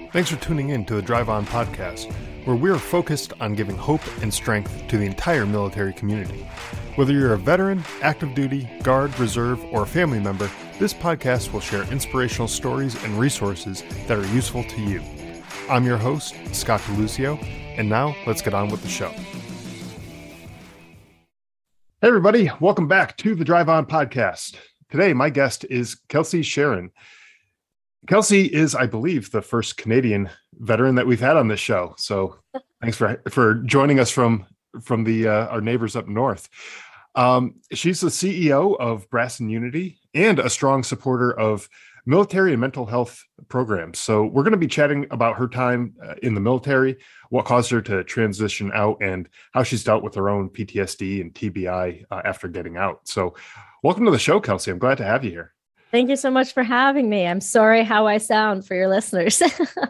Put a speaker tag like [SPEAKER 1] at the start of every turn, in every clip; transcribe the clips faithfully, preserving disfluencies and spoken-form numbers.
[SPEAKER 1] Thanks for tuning in to the Drive On podcast, where we're focused on giving hope and strength to the entire military community. Whether you're a veteran, active duty, guard, reserve, or a family member, this podcast will share inspirational stories and resources that are useful to you. I'm your host, Scott DeLucio, and now let's get on with the show. Hey everybody, welcome back to the Drive On podcast. Today, my guest is Kelsey Sharon. Kelsey is, I believe, the first Canadian veteran that we've had on this show. So thanks for, for joining us from, from the uh, our neighbors up north. Um, she's the C E O of Brass and Unity and a strong supporter of military and mental health programs. So we're going to be chatting about her time uh, in the military, what caused her to transition out, and how she's dealt with her own P T S D and T B I uh, after getting out. So welcome to the show, Kelsey. I'm glad to have you here.
[SPEAKER 2] Thank you so much for having me. I'm sorry how I sound for your listeners.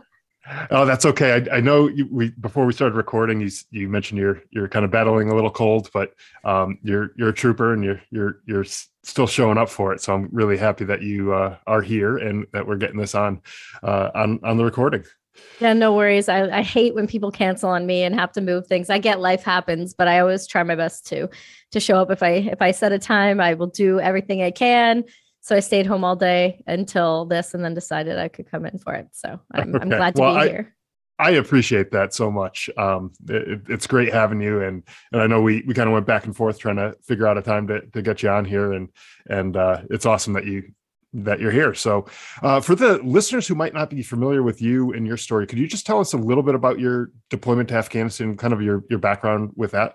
[SPEAKER 1] Oh, that's okay. I, I know you, we before we started recording, you you mentioned you're you're kind of battling a little cold, but um, you're you're a trooper and you're you're you're still showing up for it. So I'm really happy that you uh, are here and that we're getting this on uh, on on the recording.
[SPEAKER 2] Yeah, no worries. I, I hate when people cancel on me and have to move things. I get life happens, but I always try my best to to show up. If I if I set a time, I will do everything I can. So I stayed home all day until this and then decided I could come in for it. So I'm, okay. I'm glad to well, be
[SPEAKER 1] I,
[SPEAKER 2] here.
[SPEAKER 1] I appreciate that so much. Um, it, it's great having you. And, and I know we, we kind of went back and forth trying to figure out a time to, to get you on here. And, and uh, it's awesome that you, that you're here. So uh, for the listeners who might not be familiar with you and your story, could you just tell us a little bit about your deployment to Afghanistan, kind of your, your background with that?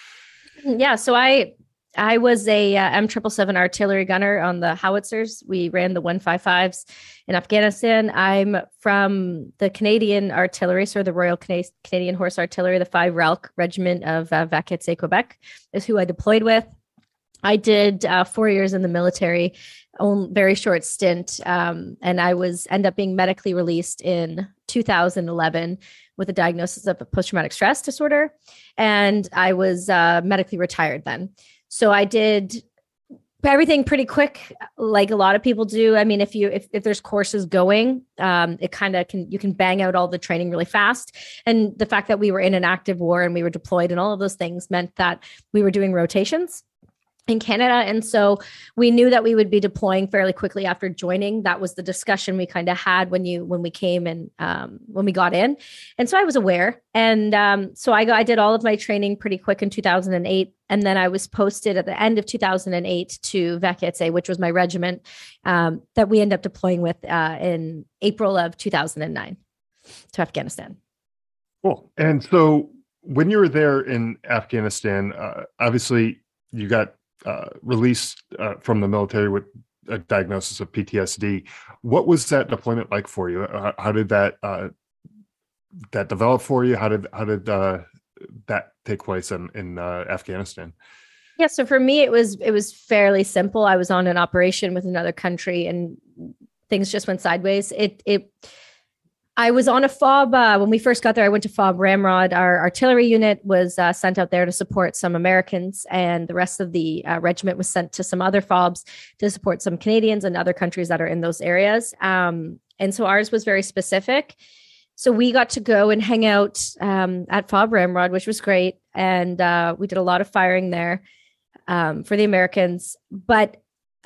[SPEAKER 2] Yeah. So I, I was a uh, M seven seven artillery gunner on the howitzers. We ran the one fifty-fives in Afghanistan. I'm from the Canadian Artillery, so the Royal Cana- Canadian Horse Artillery, the five R A L C Regiment of uh, Vaquets et Quebec is who I deployed with. I did uh, four years in the military, own very short stint, um, and I was end up being medically released in two thousand eleven with a diagnosis of a post-traumatic stress disorder, and I was uh, medically retired then. So I did everything pretty quick, like a lot of people do. I mean, if you if, if there's courses going, um, it kind of can you can bang out all the training really fast. And the fact that we were in an active war and we were deployed and all of those things meant that we were doing rotations in Canada. And so we knew that we would be deploying fairly quickly after joining. That was the discussion we kind of had when you, when we came and um, when we got in. And so I was aware. And um, so I got, I did all of my training pretty quick in two thousand eight. And then I was posted at the end of two thousand eight to Vaquets, which was my regiment um, that we ended up deploying with uh, in April of two thousand nine to Afghanistan.
[SPEAKER 1] Cool. And so when you were there in Afghanistan, uh, obviously you got Uh, released uh, from the military with a diagnosis of P T S D. What was that deployment like for you? Uh, how did that uh, that develop for you? How did how did uh, that take place in in uh, Afghanistan?
[SPEAKER 2] Yeah, so for me, it was it was fairly simple. I was on an operation with another country, and things just went sideways. It it. I was on a F O B, uh, when we first got there, I went to F O B Ramrod. Our artillery unit was uh, sent out there to support some Americans, and the rest of the uh, regiment was sent to some other F O Bs to support some Canadians and other countries that are in those areas. Um, and so ours was very specific. So we got to go and hang out um, at F O B Ramrod, which was great. And uh, we did a lot of firing there um, for the Americans. But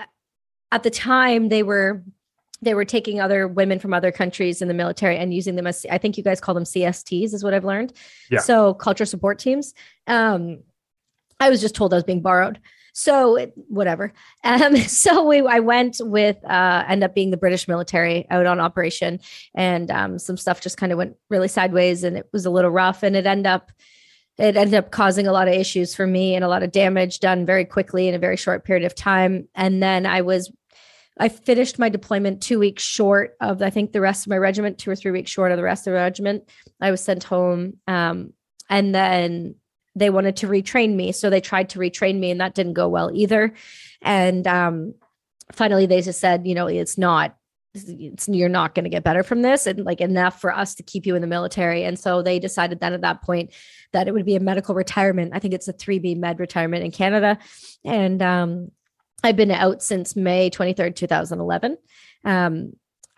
[SPEAKER 2] at the time, they were... They were taking other women from other countries in the military and using them as, I think you guys call them C S Ts is what I've learned. Yeah. So culture support teams. Um, I was just told I was being borrowed. So it, whatever. Um, so we, I went with, uh, end up being the British military out on operation, and um, some stuff just kind of went really sideways, and it was a little rough, and it ended up, it ended up causing a lot of issues for me and a lot of damage done very quickly in a very short period of time. And then I was I finished my deployment two weeks short of, I think, the rest of my regiment, two or three weeks short of the rest of the regiment. I was sent home. Um, and then they wanted to retrain me. So they tried to retrain me, and that didn't go well either. And um, finally, they just said, you know, it's not, it's, you're not going to get better from this, and like enough for us to keep you in the military. And so they decided then at that point that it would be a medical retirement. I think it's a three B med retirement in Canada. And um, I've been out since May twenty-third, two thousand eleven. Um,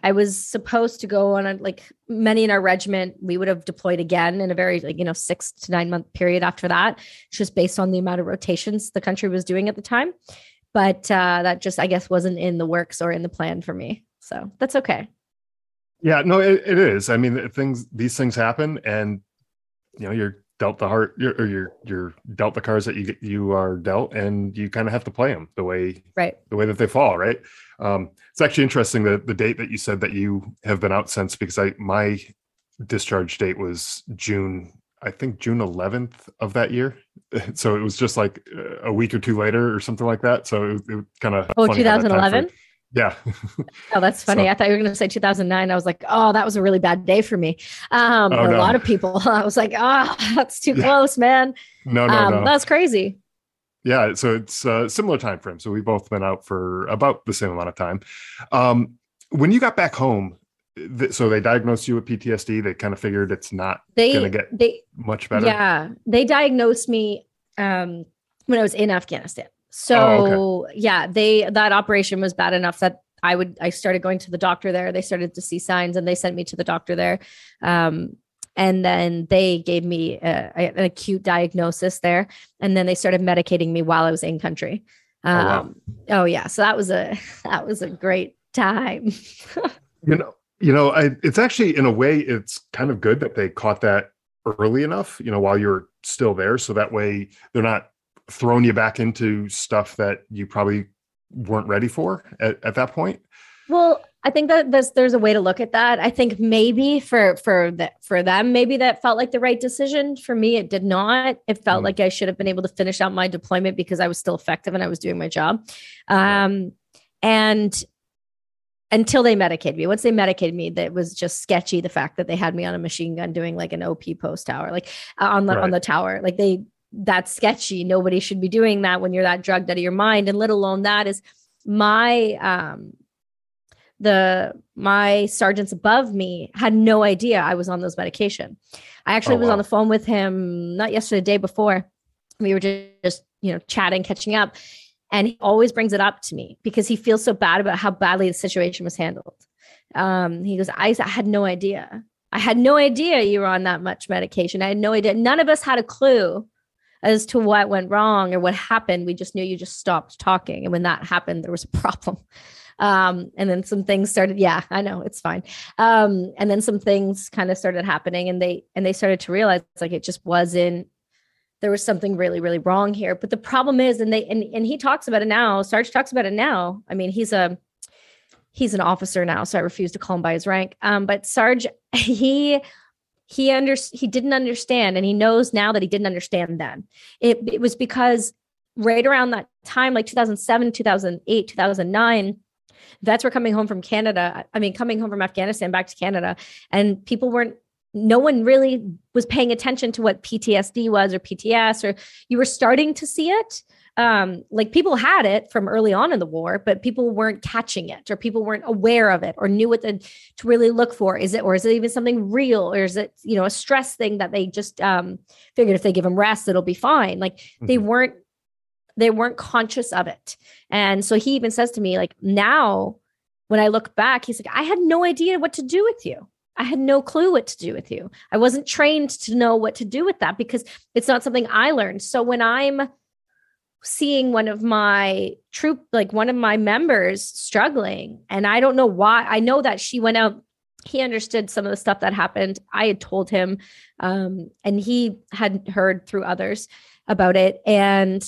[SPEAKER 2] I was supposed to go on a, like many in our regiment, we would have deployed again in a very like, you know, six to nine month period after that, just based on the amount of rotations the country was doing at the time. But uh, that just, I guess, wasn't in the works or in the plan for me. So that's okay.
[SPEAKER 1] Yeah, no, it, it is. I mean, things, these things happen, and you know, you're dealt the heart, you're, or you're you're dealt the cards that you you are dealt, and you kind of have to play them the way
[SPEAKER 2] right,
[SPEAKER 1] the way that they fall. Right. Um, it's actually interesting that the date that you said that you have been out since, because I my discharge date was June, I think June eleventh of that year. So it was just like a week or two later or something like that. So it, it kind of
[SPEAKER 2] oh, twenty eleven.
[SPEAKER 1] Yeah.
[SPEAKER 2] Oh, that's funny.
[SPEAKER 1] So,
[SPEAKER 2] I thought you were going to say two thousand nine. I was like, oh, that was a really bad day for me. Um,
[SPEAKER 1] oh,
[SPEAKER 2] a
[SPEAKER 1] no.
[SPEAKER 2] lot of people. I was like, oh, that's too
[SPEAKER 1] yeah.
[SPEAKER 2] close, man.
[SPEAKER 1] No, no,
[SPEAKER 2] um,
[SPEAKER 1] no.
[SPEAKER 2] That's crazy.
[SPEAKER 1] Yeah. So it's a similar time frame. So we've both been out for about the same amount of time. Um, when you got back home, th- so they diagnosed you with P T S D. They kind of figured it's not going to get
[SPEAKER 2] they,
[SPEAKER 1] much better.
[SPEAKER 2] Yeah. They diagnosed me um, when I was in Afghanistan. So
[SPEAKER 1] oh, okay.
[SPEAKER 2] yeah, they, that operation was bad enough that I would, I started going to the doctor there. They started to see signs and they sent me to the doctor there. Um, and then they gave me a, a, an acute diagnosis there. And then they started medicating me while I was in country. Um, oh, wow. oh yeah. So that was a, that was a great time.
[SPEAKER 1] you know, you know, I, it's actually, in a way, it's kind of good that they caught that early enough, you know, while you're still there. So that way they're not throwing you back into stuff that you probably weren't ready for at, at that point.
[SPEAKER 2] Well, I think that there's, there's a way to look at that. I think maybe for, for the, for them, maybe that felt like the right decision. For me, it did not. It felt mm. like I should have been able to finish out my deployment because I was still effective and I was doing my job. Um, right. And until they medicated me, once they medicated me, that was just sketchy. The fact that they had me on a machine gun doing like an O P post tower, like uh, on the, right. on the tower, like they, that's sketchy. Nobody should be doing that when you're that drugged out of your mind. And let alone that is my, um, the, my sergeants above me had no idea I was on those medication. I actually oh, was wow. on the phone with him, not yesterday, the day before. We were just, just, you know, chatting, catching up. And he always brings it up to me because he feels so bad about how badly the situation was handled. Um, he goes, I, I had no idea. I had no idea you were on that much medication. I had no idea. None of us had a clue as to what went wrong or what happened. We just knew you just stopped talking. And when that happened, there was a problem. Um, and then some things started. Yeah, I know, it's fine. Um, and then some things kind of started happening and they, and they started to realize it's like, it just wasn't, there was something really, really wrong here. But the problem is, and they, and, and he talks about it now, Sarge talks about it now. I mean, he's a, he's an officer now, so I refuse to call him by his rank. Um, but Sarge, he, He under he didn't understand, and he knows now that he didn't understand then. It, it was because right around that time, like two thousand seven, two thousand eight, two thousand nine, vets were coming home from Canada. I mean, coming home from Afghanistan back to Canada, and people weren't, no one really was paying attention to what P T S D was or P T S, or you were starting to see it. Um, like people had it from early on in the war, but people weren't catching it, or people weren't aware of it, or knew what to, to really look for. Is it, or is it even something real, or is it, you know, a stress thing that they just um, figured if they give them rest, it'll be fine. Like mm-hmm. they weren't, they weren't conscious of it. And so he even says to me, like, now when I look back, he's like, I had no idea what to do with you. I had no clue what to do with you. I wasn't trained to know what to do with that because it's not something I learned. So when I'm seeing one of my troop, like one of my members struggling, and I don't know why, I know that she went out, he understood some of the stuff that happened. I had told him, um, and he had heard through others about it. And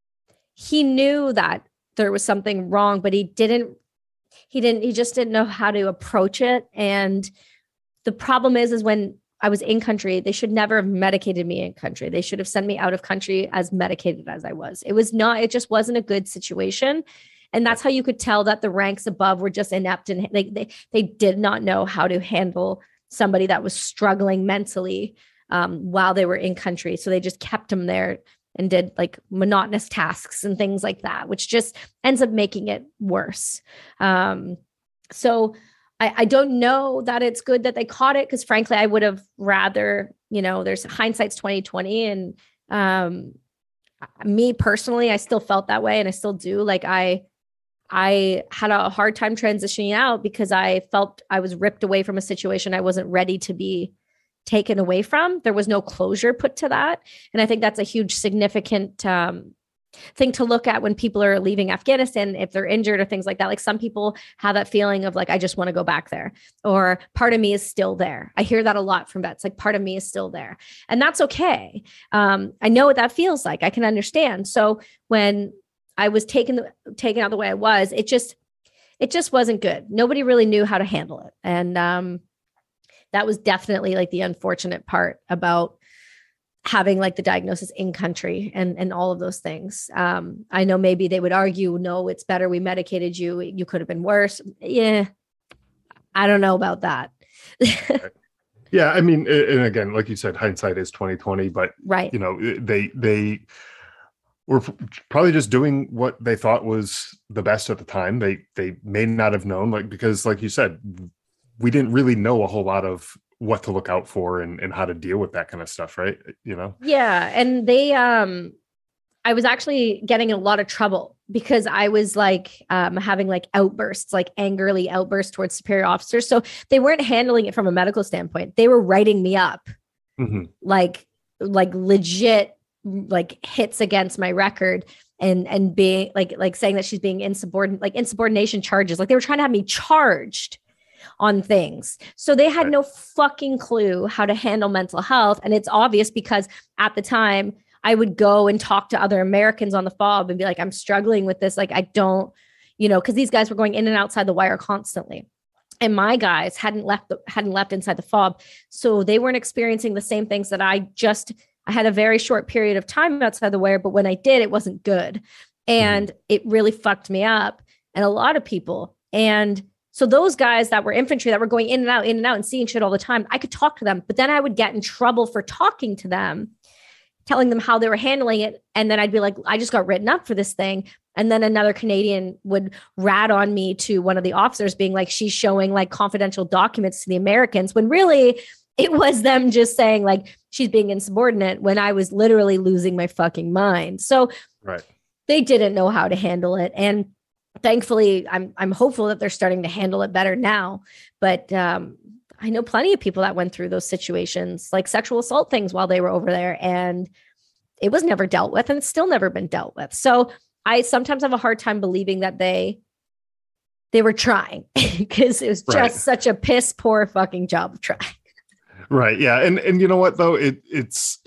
[SPEAKER 2] he knew that there was something wrong, but he didn't, he didn't, he just didn't know how to approach it. And the problem is, is when I was in country, they should never have medicated me in country. They should have sent me out of country as medicated as I was. It was not, it just wasn't a good situation. And that's how you could tell that the ranks above were just inept and they, they, they did not know how to handle somebody that was struggling mentally um, while they were in country. So they just kept them there and did like monotonous tasks and things like that, which just ends up making it worse. Um, so I, I don't know that it's good that they caught it, because frankly, I would have rather, you know, there's hindsight's twenty twenty, and um, me personally, I still felt that way, and I still do. Like I, I had a hard time transitioning out because I felt I was ripped away from a situation I wasn't ready to be taken away from. There was no closure put to that. And I think that's a huge significant um, thing to look at when people are leaving Afghanistan, if they're injured or things like that. Like some people have that feeling of like, I just want to go back there, or part of me is still there. I hear that a lot from vets. Like part of me is still there, and that's okay. Um, I know what that feels like. I can understand. So when I was taken, taken out the way I was, it just, it just wasn't good. Nobody really knew how to handle it. And um, that was definitely like the unfortunate part about having like the diagnosis in country and, and all of those things. Um, I know maybe they would argue, no, it's better we medicated you. You could have been worse. Yeah. I don't know about that.
[SPEAKER 1] Yeah. I mean, and again, like you said, hindsight is twenty twenty, but
[SPEAKER 2] right.
[SPEAKER 1] you know, they, they were probably just doing what they thought was the best at the time. They, they may not have known, like, because like you said, we didn't really know a whole lot of what to look out for and, and how to deal with that kind of stuff. Right. You know?
[SPEAKER 2] Yeah. And they, um, I was actually getting in a lot of trouble because I was like, um, having like outbursts, like angrily outbursts towards superior officers. So they weren't handling it from a medical standpoint. They were writing me up mm-hmm. like, like legit, like hits against my record and, and being like, like saying that she's being insubordinate, like insubordination charges. Like they were trying to have me charged on things. So they had no fucking clue how to handle mental health. And it's obvious because at the time I would go and talk to other Americans on the fob and be like, I'm struggling with this. Like, I don't, you know, cause these guys were going in and outside the wire constantly. And my guys hadn't left, the, hadn't left inside the fob. So they weren't experiencing the same things that I just, I had a very short period of time outside the wire, but when I did, it wasn't good. And mm-hmm. it really fucked me up and a lot of people. And so those guys that were infantry that were going in and out, in and out and seeing shit all the time, I could talk to them, but then I would get in trouble for talking to them, telling them how they were handling it. And then I'd be like, I just got written up for this thing. And then another Canadian would rat on me to one of the officers being like, she's showing like confidential documents to the Americans, when really it was them just saying like, she's being insubordinate, when I was literally losing my fucking mind. So
[SPEAKER 1] right.
[SPEAKER 2] They didn't know how to handle it. And thankfully, I'm I'm hopeful that they're starting to handle it better now. But um, I know plenty of people that went through those situations, like sexual assault things while they were over there, and it was never dealt with, and it's still never been dealt with. So I sometimes have a hard time believing that they they were trying because it was just right. such a piss poor fucking job of trying.
[SPEAKER 1] Right. Yeah. And and you know what though, it it's.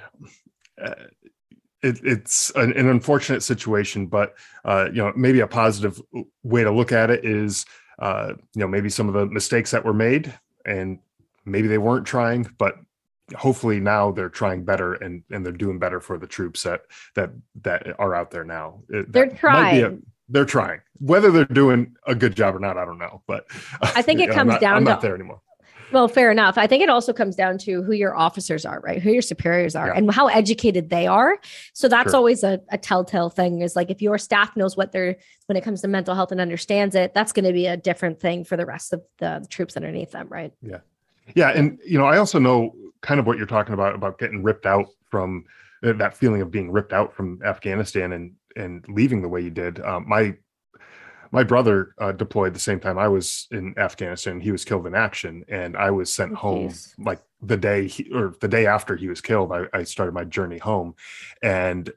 [SPEAKER 1] Uh, It, it's an, an unfortunate situation, but uh, you know, maybe a positive way to look at it is, uh, you know, maybe some of the mistakes that were made, and maybe they weren't trying, but hopefully now they're trying better, and and they're doing better for the troops that that that are out there now. It,
[SPEAKER 2] they're trying.
[SPEAKER 1] A, they're trying. Whether they're doing a good job or not, I don't know. But
[SPEAKER 2] I think it
[SPEAKER 1] know,
[SPEAKER 2] comes
[SPEAKER 1] I'm not,
[SPEAKER 2] down
[SPEAKER 1] I'm
[SPEAKER 2] to
[SPEAKER 1] not there anymore.
[SPEAKER 2] Well, fair enough. I think it also comes down to who your officers are, right? Who your superiors are, yeah. and how educated they are. So that's sure. always a, a telltale thing, is like, if your staff knows what they're, when it comes to mental health and understands it, that's going to be a different thing for the rest of the, the troops underneath them. Right.
[SPEAKER 1] Yeah. Yeah. And, you know, I also know kind of what you're talking about, about getting ripped out from uh, that feeling of being ripped out from Afghanistan and, and leaving the way you did. Um, my, My brother uh, deployed the same time I was in Afghanistan. He was killed in action, and I was sent oh, home geez. like the day he, or the day after he was killed. I, I started my journey home, and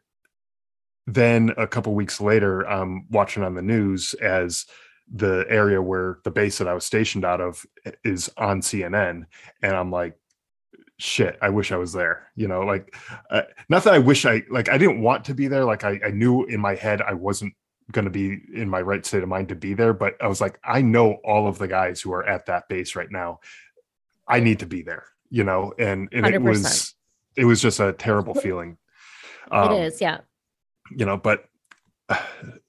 [SPEAKER 1] then a couple weeks later, I'm watching on the news as the area where the base that I was stationed out of is on C N N, and I'm like, shit, I wish I was there. You know, like uh, not that I wish I like I didn't want to be there. Like I, I knew in my head I wasn't going to be in my right state of mind to be there, but I was like, I know all of the guys who are at that base right now. I need to be there, you know, and, and it was it was just a terrible feeling.
[SPEAKER 2] Um, it is, yeah.
[SPEAKER 1] You know, but uh,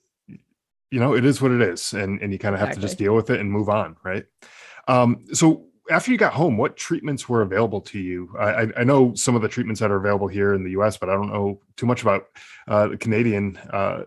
[SPEAKER 1] you know, it is what it is, and and you kind of have exactly. to just deal with it and move on, right? Um, so after you got home, what treatments were available to you? I, I know some of the treatments that are available here in the U S, but I don't know too much about uh, the Canadian uh,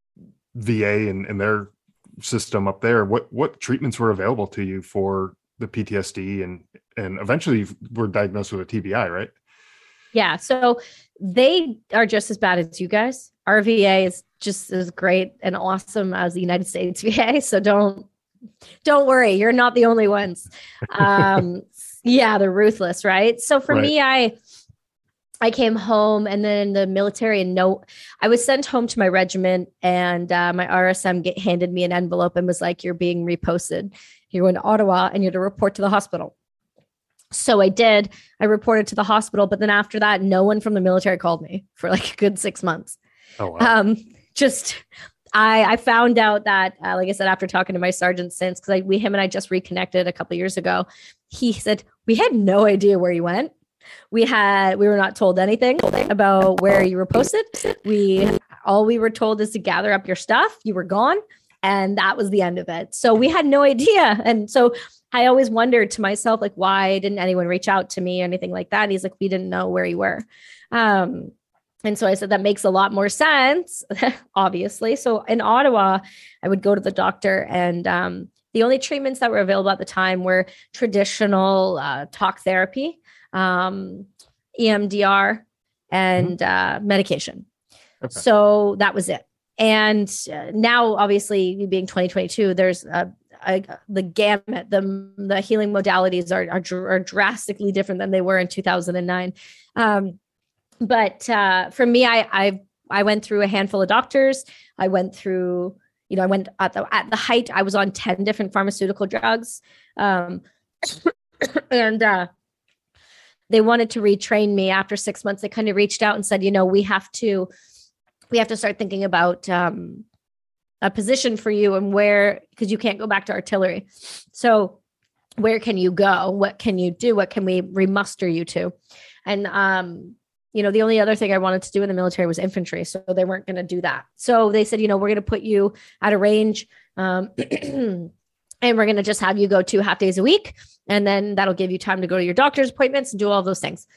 [SPEAKER 1] V A and, and their system up there. What what treatments were available to you for the P T S D, and and eventually you were diagnosed with a T B I, right?
[SPEAKER 2] Yeah. So they are just as bad as you guys. our V A is just as great and awesome as the United States V A. So don't, don't worry. You're not the only ones. Um, yeah, they're ruthless. Right. So for
[SPEAKER 1] Right.
[SPEAKER 2] me, I, I came home and then the military and no, I was sent home to my regiment and uh, my R S M get, handed me an envelope and was like, you're being reposted. You're going to Ottawa and you're to report to the hospital. So I did. I reported to the hospital, but then after that, no one from the military called me for like a good six months.
[SPEAKER 1] Oh, wow.
[SPEAKER 2] Um, just, I, I found out that, uh, like I said, after talking to my sergeant since, because we, him and I just reconnected a couple of years ago, he said, we had no idea where you went. We had, we were not told anything about where you were posted. We, all we were told is to gather up your stuff. You were gone. And that was the end of it. So we had no idea. And so I always wondered to myself, like, why didn't anyone reach out to me or anything like that? And he's like, we didn't know where you were. Um, and so I said, that makes a lot more sense, obviously. So in Ottawa, I would go to the doctor and um, the only treatments that were available at the time were traditional uh, talk therapy, um, E M D R, and uh, medication. Okay. So that was it. And uh, now, obviously, being twenty twenty-two, there's a, a, the gamut. The, the healing modalities are, are, are drastically different than they were in two thousand nine. Um, but uh, for me, I, I I went through a handful of doctors. I went through, you know, I went at the at the height. I was on ten different pharmaceutical drugs, um, and uh, they wanted to retrain me after six months. They kind of reached out and said, you know, we have to. We have to start thinking about um, a position for you and where, because you can't go back to artillery. So where can you go? What can you do? What can we remuster you to? And, um, you know, the only other thing I wanted to do in the military was infantry. So they weren't going to do that. So they said, you know, we're going to put you at a range um, and we're going to just have you go two half days a week. And then that'll give you time to go to your doctor's appointments and do all those things.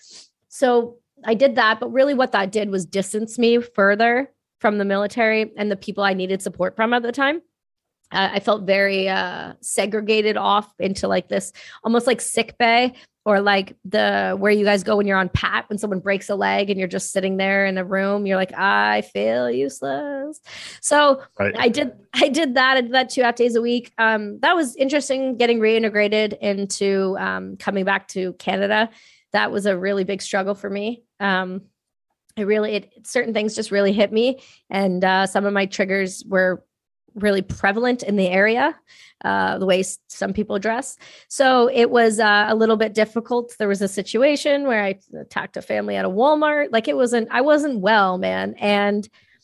[SPEAKER 2] So I did that, but really what that did was distance me further from the military and the people I needed support from at the time. Uh, I felt very uh, segregated off into like this, almost like sick bay or like the, where you guys go when you're on pat, when someone breaks a leg and you're just sitting there in a room, you're like, I feel useless. So right. I did, I did that. I did that two half days a week. Um, that was interesting, getting reintegrated into um, coming back to Canada. That was a really big struggle for me. Um, it really, it, certain things just really hit me. And uh, some of my triggers were really prevalent in the area, uh, the way some people dress. So it was uh, a little bit difficult. There was a situation where I attacked a family at a Walmart. Like it wasn't, I wasn't well, man. And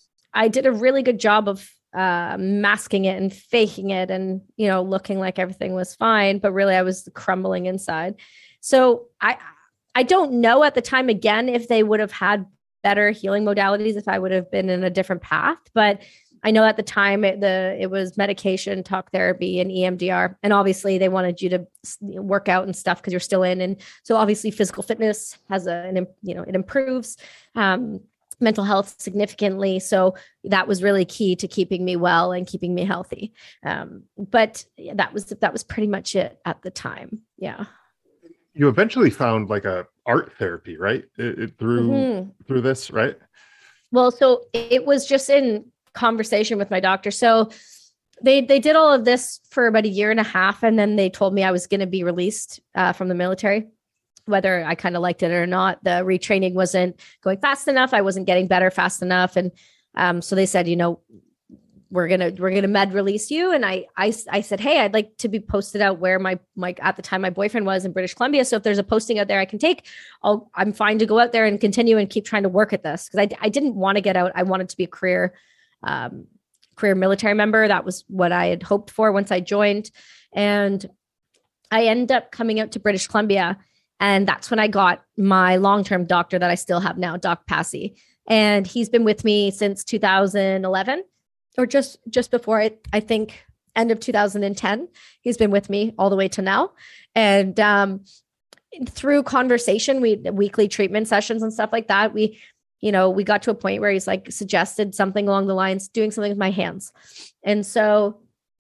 [SPEAKER 2] I did a really good job of uh, masking it and faking it and, you know, looking like everything was fine, but really I was crumbling inside. So I, I don't know at the time, again, if they would have had better healing modalities, if I would have been in a different path, but I know at the time it, the, it was medication, talk therapy, and E M D R. And obviously they wanted you to work out and stuff because you're still in. And so obviously physical fitness has a, an, you know, it improves um, mental health significantly. So that was really key to keeping me well and keeping me healthy. Um, but that was, that was pretty much it at the time. Yeah.
[SPEAKER 1] You eventually found like a art therapy, right? It, it, through, mm-hmm. through this, right?
[SPEAKER 2] Well, so it was just in conversation with my doctor. So they, they did all of this for about a year and a half. And then they told me I was going to be released uh, from the military, whether I kind of liked it or not. The retraining wasn't going fast enough. I wasn't getting better fast enough. And um, so they said, you know, we're going to, we're going to med release you. And I, I, I said, hey, I'd like to be posted out where my, my, at the time, my boyfriend was in British Columbia. So if there's a posting out there I can take, I'll, I'm fine to go out there and continue and keep trying to work at this. Cause I, I didn't want to get out. I wanted to be a career, um, career military member. That was what I had hoped for once I joined. And I ended up coming out to British Columbia. And that's when I got my long-term doctor that I still have now, Doc Passy. And he's been with me since two thousand eleven. Or just, just before it, I think end of two thousand ten, he's been with me all the way to now. And um, through conversation, we weekly treatment sessions and stuff like that, we, you know, we got to a point where he's like suggested something along the lines, doing something with my hands. And so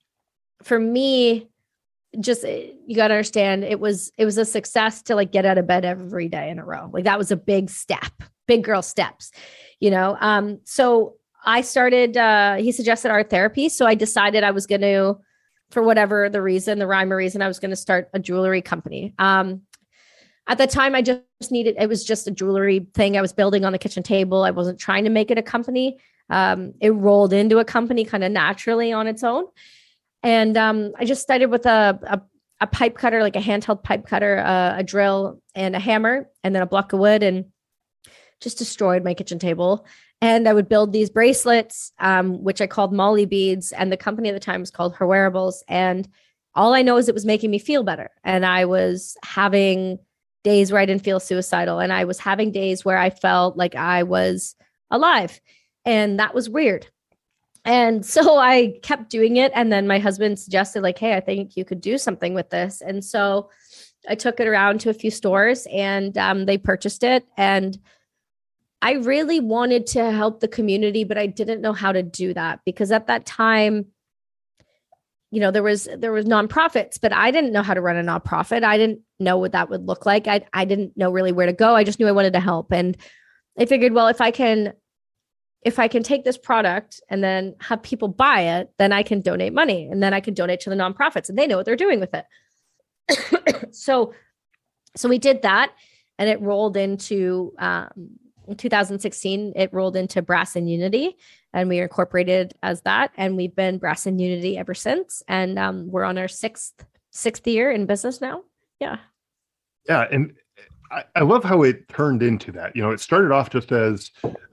[SPEAKER 2] for me, just, you got to understand, it was, it was a success to like get out of bed every day in a row. Like that was a big step, big girl steps, you know? Um, so I started, uh, he suggested art therapy. So I decided I was going to, for whatever the reason, the rhyme or reason, I was going to start a jewelry company. Um, at the time, I just needed, it was just a jewelry thing I was building on the kitchen table. I wasn't trying to make it a company. Um, it rolled into a company kind of naturally on its own. And um, I just started with a, a, a pipe cutter, like a handheld pipe cutter, uh, a drill and a hammer, and then a block of wood, and just destroyed my kitchen table. And I would build these bracelets, um, which I called Molly beads. And the company at the time was called Her Wearables. And all I know is it was making me feel better. And I was having days where I didn't feel suicidal. And I was having days where I felt like I was alive. And that was weird. And so I kept doing it. And then my husband suggested, like, hey, I think you could do something with this. And so I took it around to a few stores, and um, they purchased it. And I really wanted to help the community, but I didn't know how to do that, because at that time, you know, there was there was nonprofits, but I didn't know how to run a nonprofit. I didn't know what that would look like. I I didn't know really where to go. I just knew I wanted to help. And I figured, well, if I can if I can take this product and then have people buy it, then I can donate money, and then I can donate to the nonprofits, and they know what they're doing with it. so, so we did that, and it rolled into, um, in two thousand sixteen, it rolled into Brass and Unity, and we are incorporated as that. And we've been Brass and Unity ever since. And um, we're on our sixth, sixth year in business now. Yeah.
[SPEAKER 1] Yeah. And I, I love how it turned into that. You know, it started off just as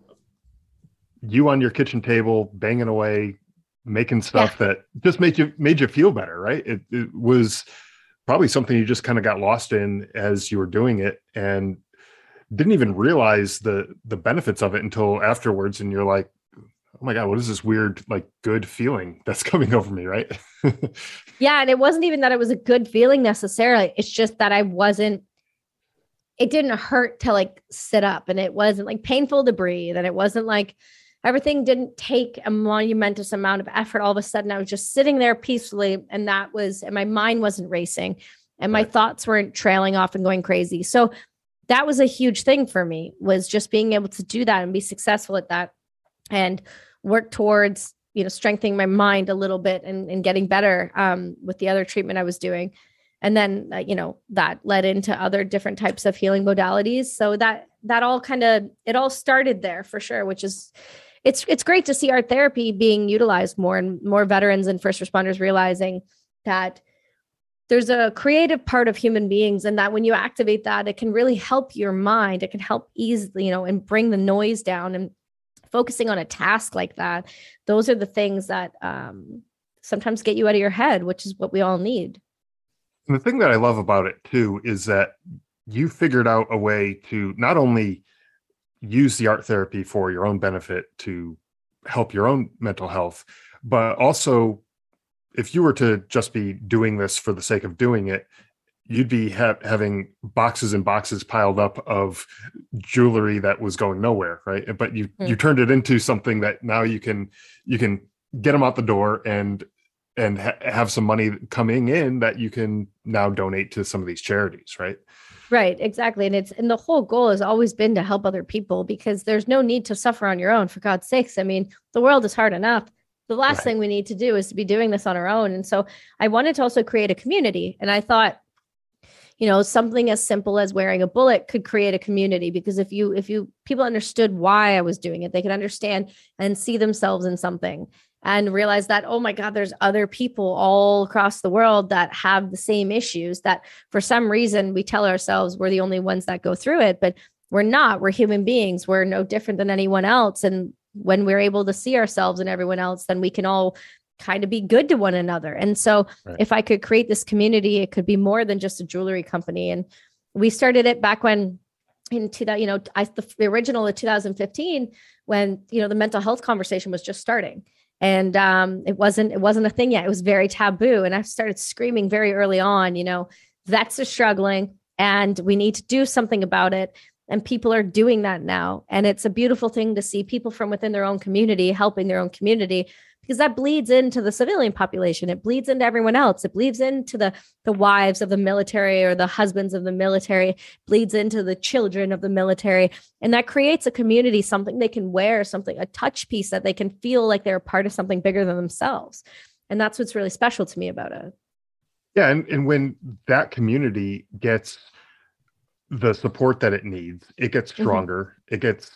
[SPEAKER 1] you on your kitchen table, banging away, making stuff yeah. that just made you, made you feel better. Right. It, it was probably something you just kind of got lost in as you were doing it, and didn't even realize the the benefits of it until afterwards. And you're like, oh my God, what is this weird, like, good feeling that's coming over me, right?
[SPEAKER 2] Yeah. And it wasn't even that it was a good feeling necessarily. It's just that I wasn't, it didn't hurt to like sit up, and it wasn't like painful to breathe. And it wasn't like everything didn't take a monumentous amount of effort. All of a sudden I was just sitting there peacefully, and that was, and my mind wasn't racing, and my
[SPEAKER 1] right.
[SPEAKER 2] thoughts weren't trailing off and going crazy. So that was a huge thing for me, was just being able to do that and be successful at that, and work towards, you know, strengthening my mind a little bit, and, and getting better um, with the other treatment I was doing. And then, uh, you know, that led into other different types of healing modalities. So that, that all kind of, it all started there for sure, which is, it's, it's great to see art therapy being utilized more, and more veterans and first responders realizing that there's a creative part of human beings, and that when you activate that, it can really help your mind. It can help ease, you know, and bring the noise down. And focusing on a task like that, those are the things that um, sometimes get you out of your head, which is what we all need.
[SPEAKER 1] And the thing that I love about it too is that you figured out a way to not only use the art therapy for your own benefit to help your own mental health, but also, if you were to just be doing this for the sake of doing it, you'd be ha- having boxes and boxes piled up of jewelry that was going nowhere, right? But you mm. you turned it into something that now you can you can get them out the door and and ha- have some money coming in that you can now donate to some of these charities, right?
[SPEAKER 2] Right, exactly. And it's, and the whole goal has always been to help other people, because there's no need to suffer on your own, for God's sakes. I mean, the world is hard enough. The last right. thing we need to do is to be doing this on our own. And so I wanted to also create a community. And I thought, you know, something as simple as wearing a bullet could create a community, because if you, if you, people understood why I was doing it, they could understand and see themselves in something, and realize that, oh my God, there's other people all across the world that have the same issues, that for some reason we tell ourselves we're the only ones that go through it, but we're not. We're human beings. We're no different than anyone else. And when we're able to see ourselves and everyone else, then we can all kind of be good to one another. And so right. if I could create this community, it could be more than just a jewelry company. And we started it back when, into that, you know, I, the, the original of two thousand fifteen, when, you know, the mental health conversation was just starting. And um, it wasn't, it wasn't a thing yet. It was very taboo. And I started screaming very early on, you know, vets are struggling and we need to do something about it. And people are doing that now. And it's a beautiful thing to see people from within their own community helping their own community. because that bleeds into the civilian population. It bleeds into everyone else. It bleeds into the, the wives of the military or the husbands of the military, bleeds into the children of the military. And that creates a community, something they can wear, something, a touch piece that they can feel like they're a part of something bigger than themselves. And that's what's really special to me about it.
[SPEAKER 1] Yeah. And, and when that community gets the support that it needs, it gets stronger, mm-hmm. it gets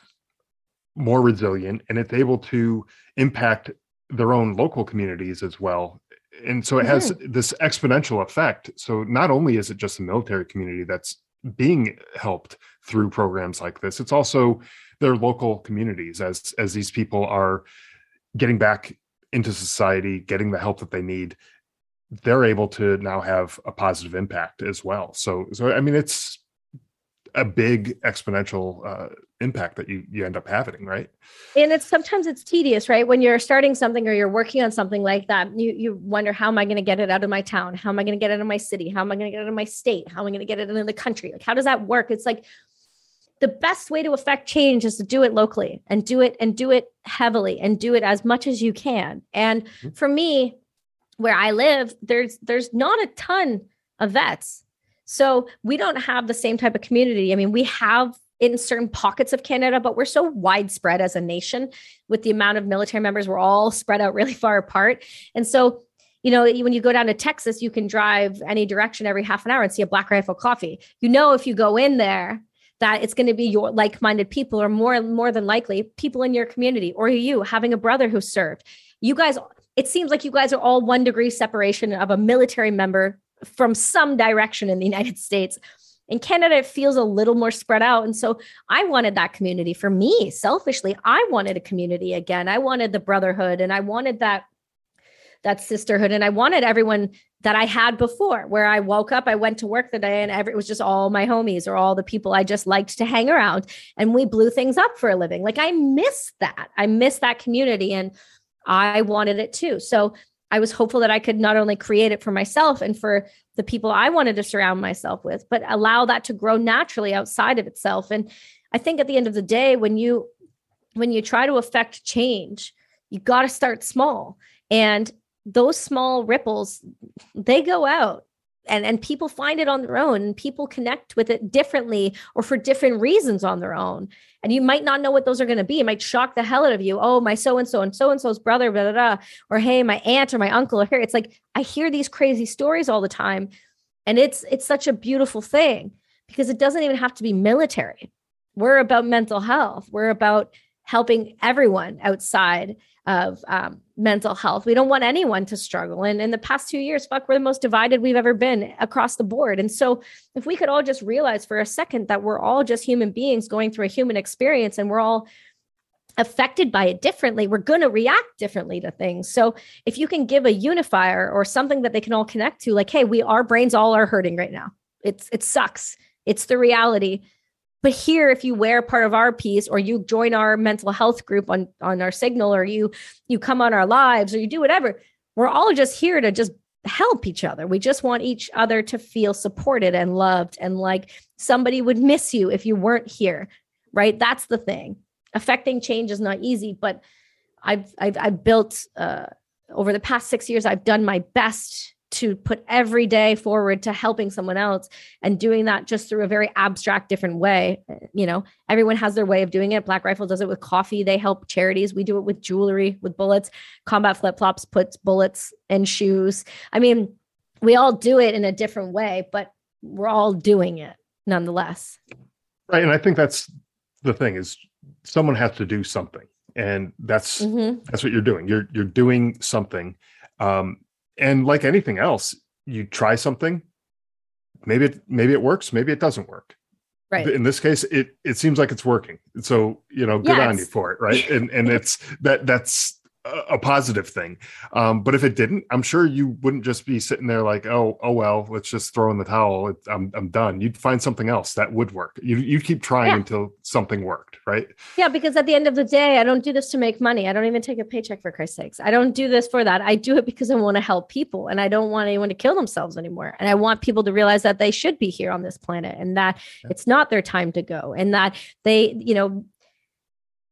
[SPEAKER 1] more resilient, and it's able to impact their own local communities as well. And so it has mm-hmm. this exponential effect. So not only is it just the military community that's being helped through programs like this, it's also their local communities as, as these people are getting back into society, getting the help that they need. They're able to now have a positive impact as well. So, so I mean, it's a big exponential uh, impact that you you end up having, right?
[SPEAKER 2] And it's sometimes it's tedious, right? When you're starting something or you're working on something like that, you you wonder, how am I going to get it out of my town? How am I going to get it out of my city? How am I going to get it out of my state? How am I going to get it into the country? Like, how does that work? It's like the best way to affect change is to do it locally and do it and do it heavily and do it as much as you can. And mm-hmm. for me, where I live, there's there's not a ton of vets. So we don't have the same type of community. I mean, we have in certain pockets of Canada, but we're so widespread as a nation with the amount of military members. We're all spread out really far apart. And so, you know, when you go down to Texas, you can drive any direction every half an hour and see a Black Rifle Coffee. You know, if you go in there, that it's going to be your like-minded people, or more, more than likely people in your community, or you having a brother who served. You guys, it seems like you guys are all one degree separation of a military member from some direction in the United States. In Canada, it feels a little more spread out. And so I wanted that community for me. Selfishly, I wanted a community again. I wanted the brotherhood, and I wanted that, that sisterhood. And I wanted everyone that I had before, where I woke up, I went to work the day, and every, it was just all my homies or all the people I just liked to hang around, and we blew things up for a living. Like, I miss that. I miss that community, and I wanted it too. So I was hopeful that I could not only create it for myself and for the people I wanted to surround myself with, but allow that to grow naturally outside of itself. And I think at the end of the day, when you, when you try to affect change, you got to start small, and those small ripples, they go out. And, and people find it on their own, and people connect with it differently or for different reasons on their own. And you might not know what those are going to be. It might shock the hell out of you. Oh, my so-and-so and so-and-so's brother, blah, blah, blah. Or, hey, my aunt or my uncle are here. It's like, I hear these crazy stories all the time. And it's, it's such a beautiful thing, because it doesn't even have to be military. We're about mental health. We're about helping everyone outside of um, mental health. We don't want anyone to struggle. And in the past two years, fuck, we're the most divided we've ever been across the board. And so if we could all just realize for a second that we're all just human beings going through a human experience, and we're all affected by it differently, we're going to react differently to things. So if you can give a unifier or something that they can all connect to, like, hey, we, our brains all are hurting right now. It's, it sucks. It's the reality. But here, if you wear part of our piece, or you join our mental health group on, on our Signal, or you, you come on our lives, or you do whatever, we're all just here to just help each other. We just want each other to feel supported and loved, and like somebody would miss you if you weren't here, right? That's the thing. Affecting change is not easy, but I've, I've, I've built, uh, over the past six years, I've done my best to put every day forward to helping someone else, and doing that just through a very abstract, different way. You know, everyone has their way of doing it. Black Rifle does it with coffee. They help charities. We do it with jewelry, with bullets. Combat Flip Flops puts bullets in shoes. I mean, we all do it in a different way, but we're all doing it nonetheless.
[SPEAKER 1] Right. And I think that's the thing, is someone has to do something. And that's, mm-hmm. that's what you're doing. You're, you're doing something. Um, And like anything else, you try something, maybe it, maybe it works, maybe it doesn't work. Right. In this case, it, it seems like it's working. So, you know, good yes. on you for it. Right. And, and it's that, that's a positive thing. Um, but if it didn't, I'm sure you wouldn't just be sitting there like, oh, oh, well, let's just throw in the towel. It, I'm, I'm done. You'd find something else that would work. You, you keep trying yeah. until something worked. Right. Yeah.
[SPEAKER 2] Because at the end of the day, I don't do this to make money. I don't even take a paycheck, for Christ's sakes. I don't do this for that. I do it because I want to help people, and I don't want anyone to kill themselves anymore. And I want people to realize that they should be here on this planet, and that yeah. it's not their time to go, and that they, you know,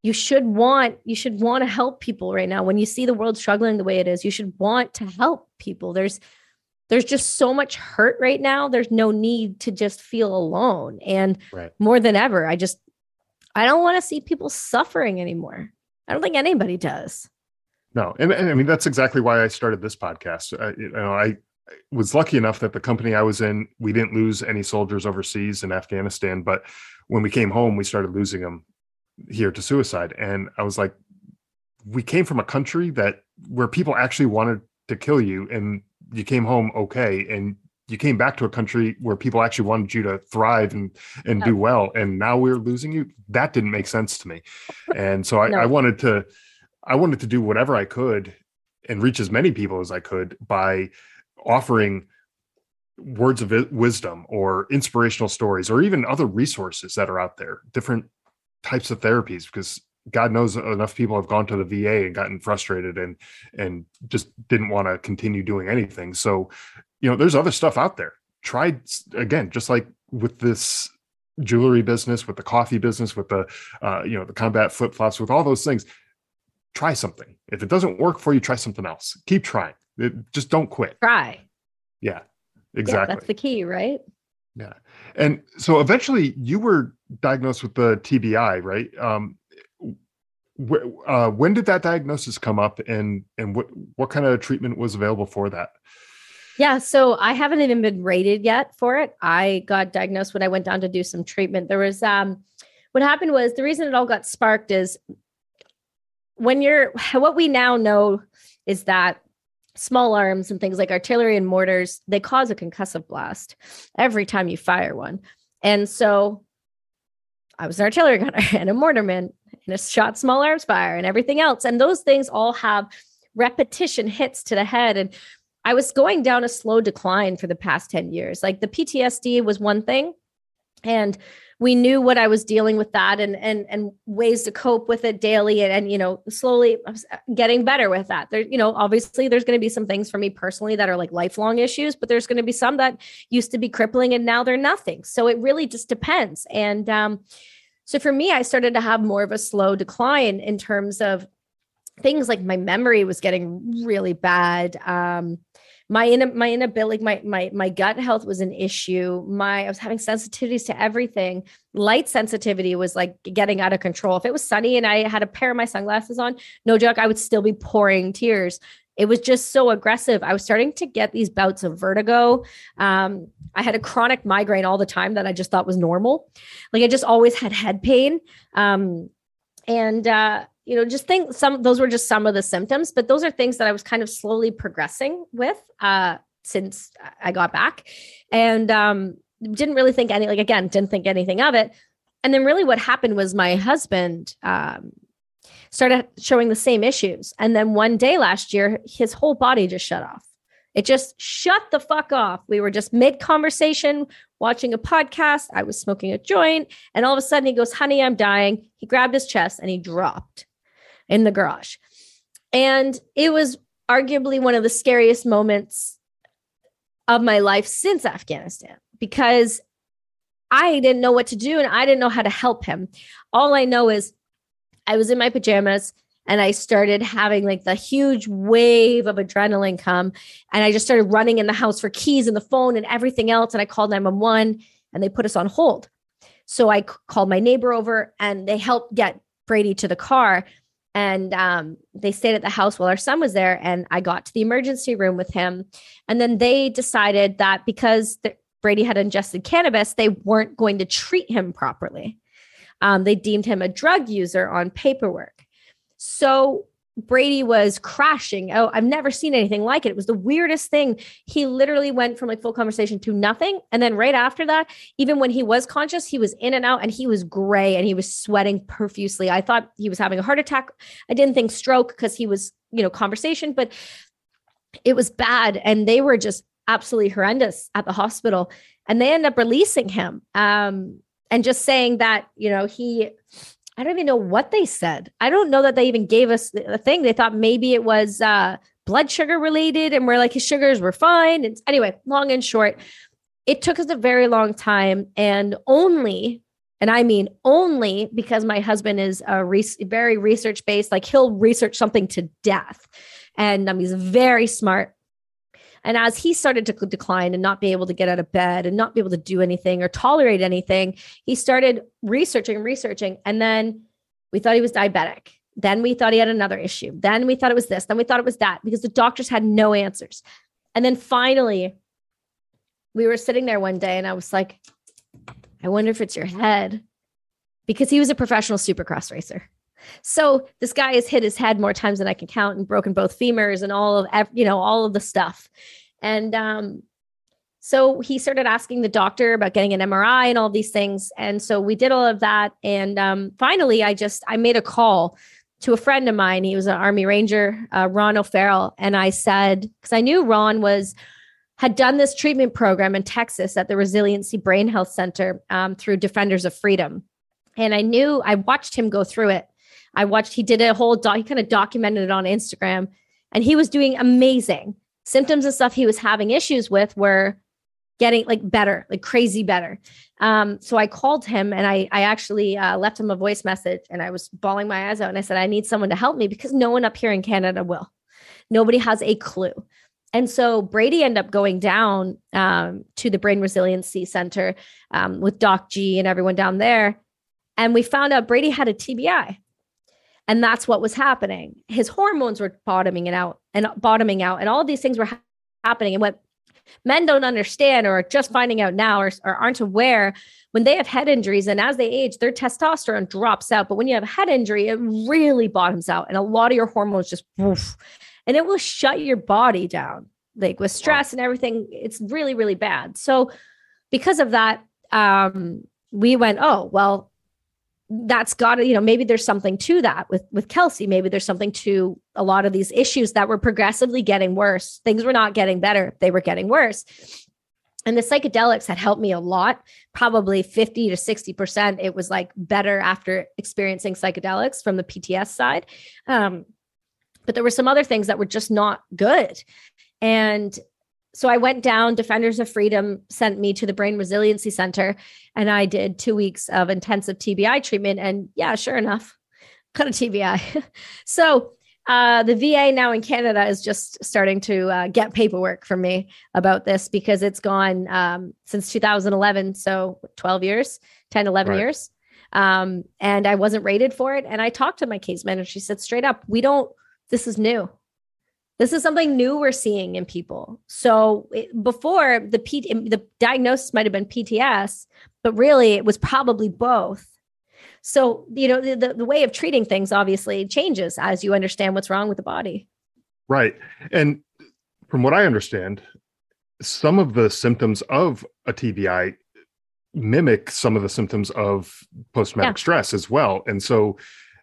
[SPEAKER 2] you should want, you should want to help people right now. When you see the world struggling the way it is, you should want to help people. There's, there's just so much hurt right now. There's no need to just feel alone. And
[SPEAKER 1] right.
[SPEAKER 2] more than ever, I just, I don't want to see people suffering anymore. I don't think anybody does.
[SPEAKER 1] No. And, and I mean, that's exactly why I started this podcast. I, you know, I was lucky enough that the company I was in, we didn't lose any soldiers overseas in Afghanistan, but when we came home, we started losing them here to suicide. And I was like, we came from a country that where people actually wanted to kill you, and you came home okay, and you came back to a country where people actually wanted you to thrive and and
[SPEAKER 2] Yeah.
[SPEAKER 1] do well, and now we're losing you. That didn't make sense to me. And so I,
[SPEAKER 2] No.
[SPEAKER 1] I wanted to I wanted to do whatever I could and reach as many people as I could by offering words of wisdom or inspirational stories, or even other resources that are out there, different types of therapies, because God knows enough people have gone to the V A and gotten frustrated and and just didn't want to continue doing anything. So, you know, there's other stuff out there. Try again, just like with this jewelry business, with the coffee business, with the uh, you know, the combat flip flops, with all those things. Try something. If it doesn't work for you, try something else. Keep trying. It, just don't quit.
[SPEAKER 2] Try.
[SPEAKER 1] Yeah, exactly.
[SPEAKER 2] Yeah, that's the key, right?
[SPEAKER 1] Yeah. And so eventually you were diagnosed with the T B I, right? Um, wh- uh, when did that diagnosis come up, and, and what, what kind of treatment was available for that?
[SPEAKER 2] Yeah. So I haven't even been rated yet for it. I got diagnosed when I went down to do some treatment. There was, um, what happened was, the reason it all got sparked is when you're, what we now know is that small arms and things like artillery and mortars, they cause a concussive blast every time you fire one. And so I was an artillery gunner and a mortarman and a shot small arms fire and everything else. And those things all have repetition hits to the head. And I was going down a slow decline for the past ten years. Like the P T S D was one thing, and we knew what I was dealing with that, and and and ways to cope with it daily, and, and you know, slowly I was getting better with that. There, you know, obviously there's going to be some things for me personally that are like lifelong issues, but there's going to be some that used to be crippling and now they're nothing. So it really just depends. And um, so for me, I started to have more of a slow decline in terms of things like my memory was getting really bad. Um, my in, my inability, my my my gut health was an issue. My I was having sensitivities to everything. Light sensitivity was like getting out of control. If it was sunny and I had a pair of my sunglasses on, no joke, I would still be pouring tears. It was just so aggressive. I was starting to get these bouts of vertigo. Um, I had a chronic migraine all the time that I just thought was normal. Like I just always had head pain. Um, and uh, you know, just think some, those were just some of the symptoms, but those are things that I was kind of slowly progressing with uh, since I got back, and um, didn't really think any, like, again, didn't think anything of it. And then really what happened was my husband um, started showing the same issues. And then one day last year, his whole body just shut off. It just shut the fuck off. We were just mid conversation, watching a podcast. I was smoking a joint. And all of a sudden he goes, honey, I'm dying. He grabbed his chest and he dropped in the garage. And it was arguably one of the scariest moments of my life since Afghanistan, because I didn't know what to do and I didn't know how to help him. All I know is I was in my pajamas and I started having like the huge wave of adrenaline come. And I just started running in the house for keys and the phone and everything else. And I called nine one one and they put us on hold. So I c- called my neighbor over and they helped get Brady to the car. And um, they stayed at the house while our son was there. And I got to the emergency room with him. And then they decided that because the, Brady had ingested cannabis, they weren't going to treat him properly. Um, they deemed him a drug user on paperwork. So Brady was crashing. Oh, I've never seen anything like it. It was the weirdest thing. He literally went from like full conversation to nothing. And then right after that, even when he was conscious, he was in and out and he was gray and he was sweating profusely. I thought he was having a heart attack. I didn't think stroke because he was, you know, conversation, but it was bad. And they were just absolutely horrendous at the hospital. And they ended up releasing him um, and just saying that, you know, he... I don't even know what they said. I don't know that they even gave us a thing. They thought maybe it was uh, blood sugar related and we're like, his sugars were fine. And anyway, long and short, it took us a very long time. And only, And I mean, only because my husband is a re- very research based, like he'll research something to death. And um, he's very smart. And as he started to decline and not be able to get out of bed and not be able to do anything or tolerate anything, he started researching, researching. And then we thought he was diabetic. Then we thought he had another issue. Then we thought it was this. Then we thought it was that, because the doctors had no answers. And then finally, we were sitting there one day and I was like, I wonder if it's your head, because he was a professional supercross racer. So this guy has hit his head more times than I can count and broken both femurs and all of, you know, all of the stuff. And um, so he started asking the doctor about getting an M R I and all these things. And so we did all of that. And um, finally, I just, I made a call to a friend of mine. He was an Army Ranger, uh, Ron O'Farrell. And I said, because I knew Ron was, had done this treatment program in Texas at the Resiliency Brain Health Center um, through Defenders of Freedom. And I knew, I watched him go through it. I watched, he did a whole, doc, he kind of documented it on Instagram, and he was doing amazing. Symptoms and stuff he was having issues with were getting like better, like crazy better. Um, so I called him and I, I actually uh, left him a voice message, and I was bawling my eyes out. And I said, I need someone to help me, because no one up here in Canada will. Nobody has a clue. And so Brady ended up going down um, to the Brain Resiliency Center um, with Doc G and everyone down there. And we found out Brady had a T B I. And that's what was happening. His hormones were bottoming it out and bottoming out. And all of these things were ha- happening. And what men don't understand, or are just finding out now, or, or aren't aware, when they have head injuries and as they age, their testosterone drops out. But when you have a head injury, it really bottoms out. And a lot of your hormones just woof, and it will shut your body down, like with stress and everything. It's really, really bad. So because of that, um, we went, oh, well, that's got to, you know, maybe there's something to that with, with Kelsey. Maybe there's something to a lot of these issues that were progressively getting worse. Things were not getting better. They were getting worse. And the psychedelics had helped me a lot, probably fifty to sixty percent. It was like better after experiencing psychedelics from the P T S side. Um, but there were some other things that were just not good. And so I went down, Defenders of Freedom sent me to the Brain Resiliency Center, and I did two weeks of intensive T B I treatment. And yeah, sure enough, got a T B I. So uh, the V A now in Canada is just starting to uh, get paperwork from me about this, because it's gone um, since two thousand eleven. So twelve years, ten, eleven right. years. Um, and I wasn't rated for it. And I talked to my case manager. She said straight up, we don't, this is new. This is something new we're seeing in people. So it, before the P, the diagnosis might have been P T S, but really it was probably both. So, you know, the, the, the way of treating things obviously changes as you understand what's wrong with the body.
[SPEAKER 1] Right. And from what I understand, some of the symptoms of a T B I mimic some of the symptoms of post-traumatic yeah. stress as well. And so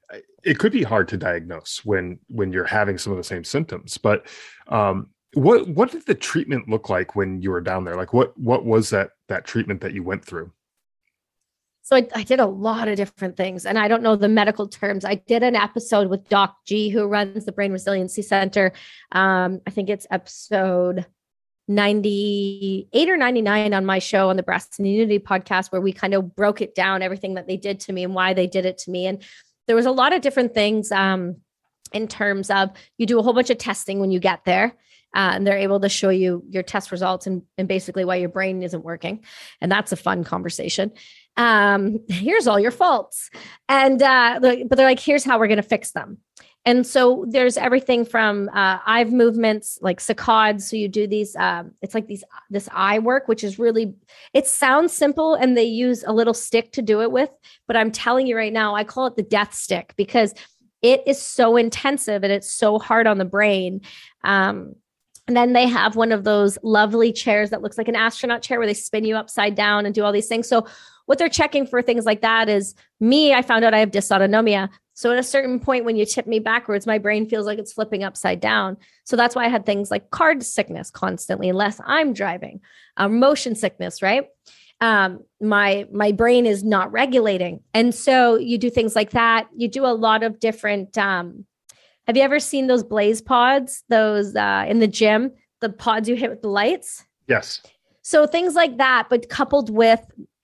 [SPEAKER 1] it could be hard to diagnose when when you're having some of the same symptoms. But um, what what did the treatment look like when you were down there? Like what what was that that treatment that you went through?
[SPEAKER 2] So I, I did a lot of different things, and I don't know the medical terms. I did an episode with Doc G, who runs the Brain Resiliency Center. Um, I think it's episode ninety-eight or ninety-nine on my show on the Breast and Unity podcast, where we kind of broke it down, everything that they did to me and why they did it to me. And there was a lot of different things um, in terms of, you do a whole bunch of testing when you get there, uh, and they're able to show you your test results and, and basically why your brain isn't working. And that's a fun conversation. Um, here's all your faults. And, uh, but they're like, here's how we're going to fix them. And so there's everything from uh, eye movements, like saccades. So you do these, um, it's like these, this eye work, which is really, it sounds simple, and they use a little stick to do it with. But I'm telling you right now, I call it the death stick, because it is so intensive and it's so hard on the brain. Um, and then they have one of those lovely chairs that looks like an astronaut chair, where they spin you upside down and do all these things. So what they're checking for things like that is me, I found out I have dysautonomia. So at a certain point, when you tip me backwards, my brain feels like it's flipping upside down. So that's why I had things like card sickness constantly, unless I'm driving, um, motion sickness, right? Um, my, my brain is not regulating. And so you do things like that. You do a lot of different, um, have you ever seen those blaze pods, those uh, in the gym, the pods you hit with the lights?
[SPEAKER 1] Yes.
[SPEAKER 2] So things like that, but coupled with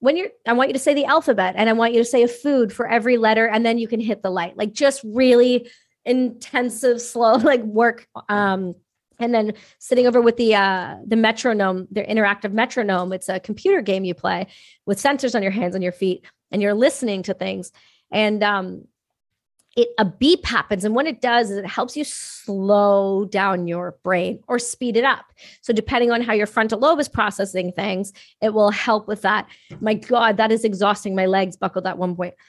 [SPEAKER 2] when you're, I want you to say the alphabet and I want you to say a food for every letter. And then you can hit the light, like just really intensive, slow, like work. Um, and then sitting over with the, uh, the metronome, the interactive metronome, it's a computer game you play with sensors on your hands and your feet, and you're listening to things. And, um, it, a beep happens. And what it does is it helps you slow down your brain or speed it up. So depending on how your frontal lobe is processing things, it will help with that. My God, that is exhausting. My legs buckled at one point.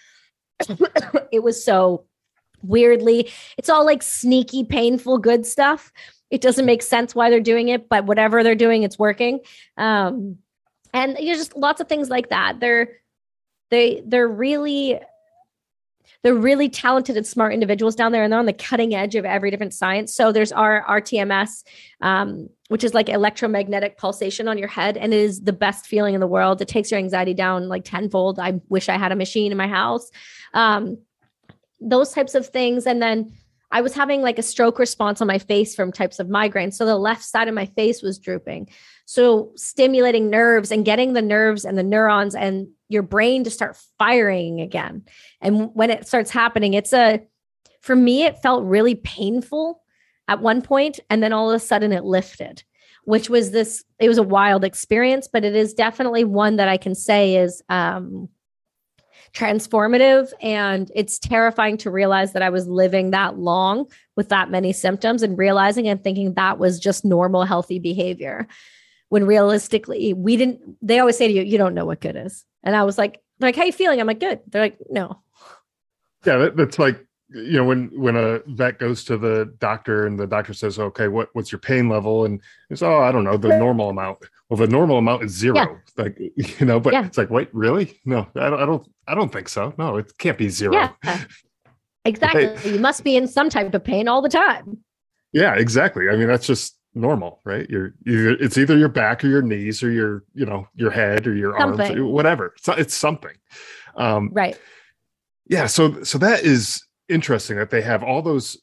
[SPEAKER 2] It was so weirdly, it's all like sneaky, painful, good stuff. It doesn't make sense why they're doing it, but whatever they're doing, it's working. Um, and you know, just lots of things like that. They're, they, they're really, They're really talented and smart individuals down there, and they're on the cutting edge of every different science. So there's our R T M S, um, which is like electromagnetic pulsation on your head, and it is the best feeling in the world. It takes your anxiety down like tenfold. I wish I had a machine in my house. Um, those types of things. And then I was having like a stroke response on my face from types of migraines. So the left side of my face was drooping. So stimulating nerves and getting the nerves and the neurons and your brain to start firing again. And when it starts happening, it's a, for me, it felt really painful at one point, and then all of a sudden it lifted, which was this, it was a wild experience, but it is definitely one that I can say is um, transformative. And it's terrifying to realize that I was living that long with that many symptoms and realizing and thinking that was just normal, healthy behavior. When realistically, we didn't, they always say to you, you don't know what good is. And I was like, they're like, how you feeling? I'm like, good. They're like, no.
[SPEAKER 1] Yeah. That, that's like, you know, when, when a vet goes to the doctor and the doctor says, okay, what, what's your pain level? And it's, oh, I don't know, the normal amount. Well, the normal amount is zero. Yeah. Like, you know, but yeah. It's like, wait, really? No, I don't, I don't, I don't think so. No, it can't be zero.
[SPEAKER 2] Yeah, exactly. Right? You must be in some type of pain all the time.
[SPEAKER 1] Yeah, exactly. I mean, that's just normal, right? You're either, it's either your back or your knees or your, you know, your head or your something. Arms, or whatever. So it's something. Um,
[SPEAKER 2] right.
[SPEAKER 1] Yeah. So, so that is interesting that they have all those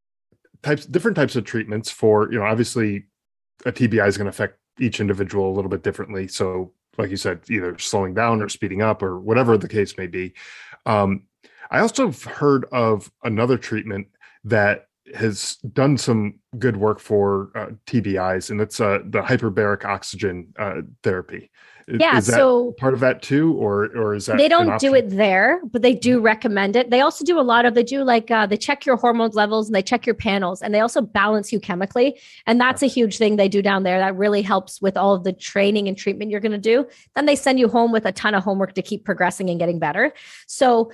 [SPEAKER 1] types, different types of treatments for, you know, obviously a T B I is going to affect each individual a little bit differently. So like you said, either slowing down or speeding up or whatever the case may be. Um, I also have heard of another treatment that has done some good work for uh, T B Is, and it's uh, the hyperbaric oxygen uh, therapy.
[SPEAKER 2] Yeah,
[SPEAKER 1] is that
[SPEAKER 2] so
[SPEAKER 1] part of that too, or or is that
[SPEAKER 2] they don't do it there, but they do recommend it. They also do a lot of they do like uh, they check your hormones levels and they check your panels, and they also balance you chemically, and that's a huge thing they do down there. That really helps with all of the training and treatment you're going to do. Then they send you home with a ton of homework to keep progressing and getting better. So.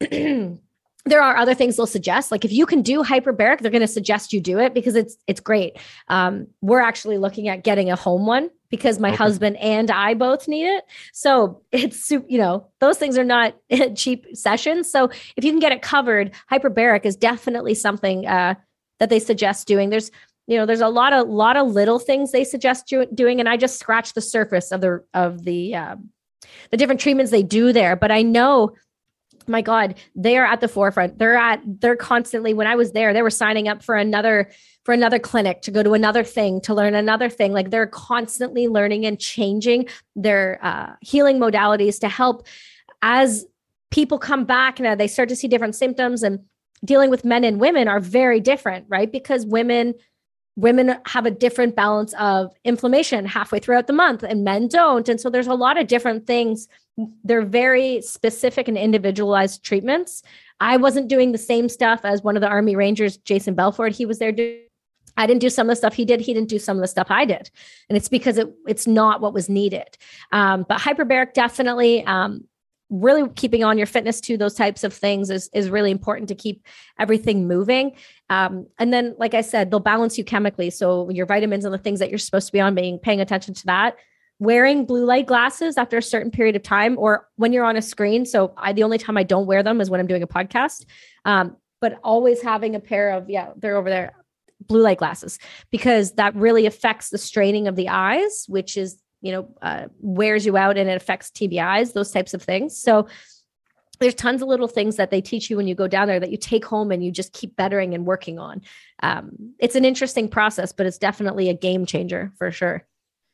[SPEAKER 2] There are other things they'll suggest. Like if you can do hyperbaric, they're going to suggest you do it because it's it's great. Um, we're actually looking at getting a home one because my okay. husband and I both need it. So it's, you know, those things are not cheap sessions. So if you can get it covered, hyperbaric is definitely something uh, that they suggest doing. There's, you know, there's a lot of lot of little things they suggest you doing, and I just scratched the surface of the of the uh, the different treatments they do there. But I know. My God, they are at the forefront. They're at, they're constantly, when I was there, they were signing up for another, for another clinic to go to another thing, to learn another thing. Like they're constantly learning and changing their uh, healing modalities to help as people come back and they start to see different symptoms, and dealing with men and women are very different, right? Because women Women have a different balance of inflammation halfway throughout the month and men don't. And so there's a lot of different things. They're very specific and individualized treatments. I wasn't doing the same stuff as one of the Army Rangers, Jason Belford. He was there doing, I didn't do some of the stuff he did. He didn't do some of the stuff I did. And it's because it, it's not what was needed. Um, but hyperbaric definitely, um, really keeping on your fitness to those types of things is, is really important to keep everything moving. Um, and then, like I said, they'll balance you chemically. So your vitamins and the things that you're supposed to be on, being paying attention to that, wearing blue light glasses after a certain period of time, or when you're on a screen. So I, the only time I don't wear them is when I'm doing a podcast. Um, but always having a pair of, yeah, they're over there, blue light glasses, because that really affects the straining of the eyes, which is, you know, uh, wears you out and it affects T B Is, those types of things. So there's tons of little things that they teach you when you go down there that you take home and you just keep bettering and working on. Um, it's an interesting process, but it's definitely a game changer for sure.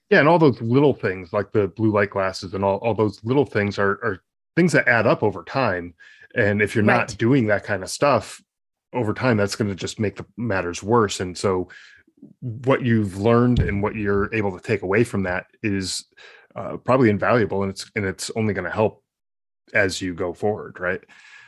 [SPEAKER 1] Yeah, and all those little things like the blue light glasses and all, all those little things are, are things that add up over time. And if you're
[SPEAKER 2] Right.
[SPEAKER 1] not doing that kind of stuff over time, that's going to just make the matters worse. And so what you've learned and what you're able to take away from that is uh, probably invaluable, and it's and it's only going to help as you go forward, right?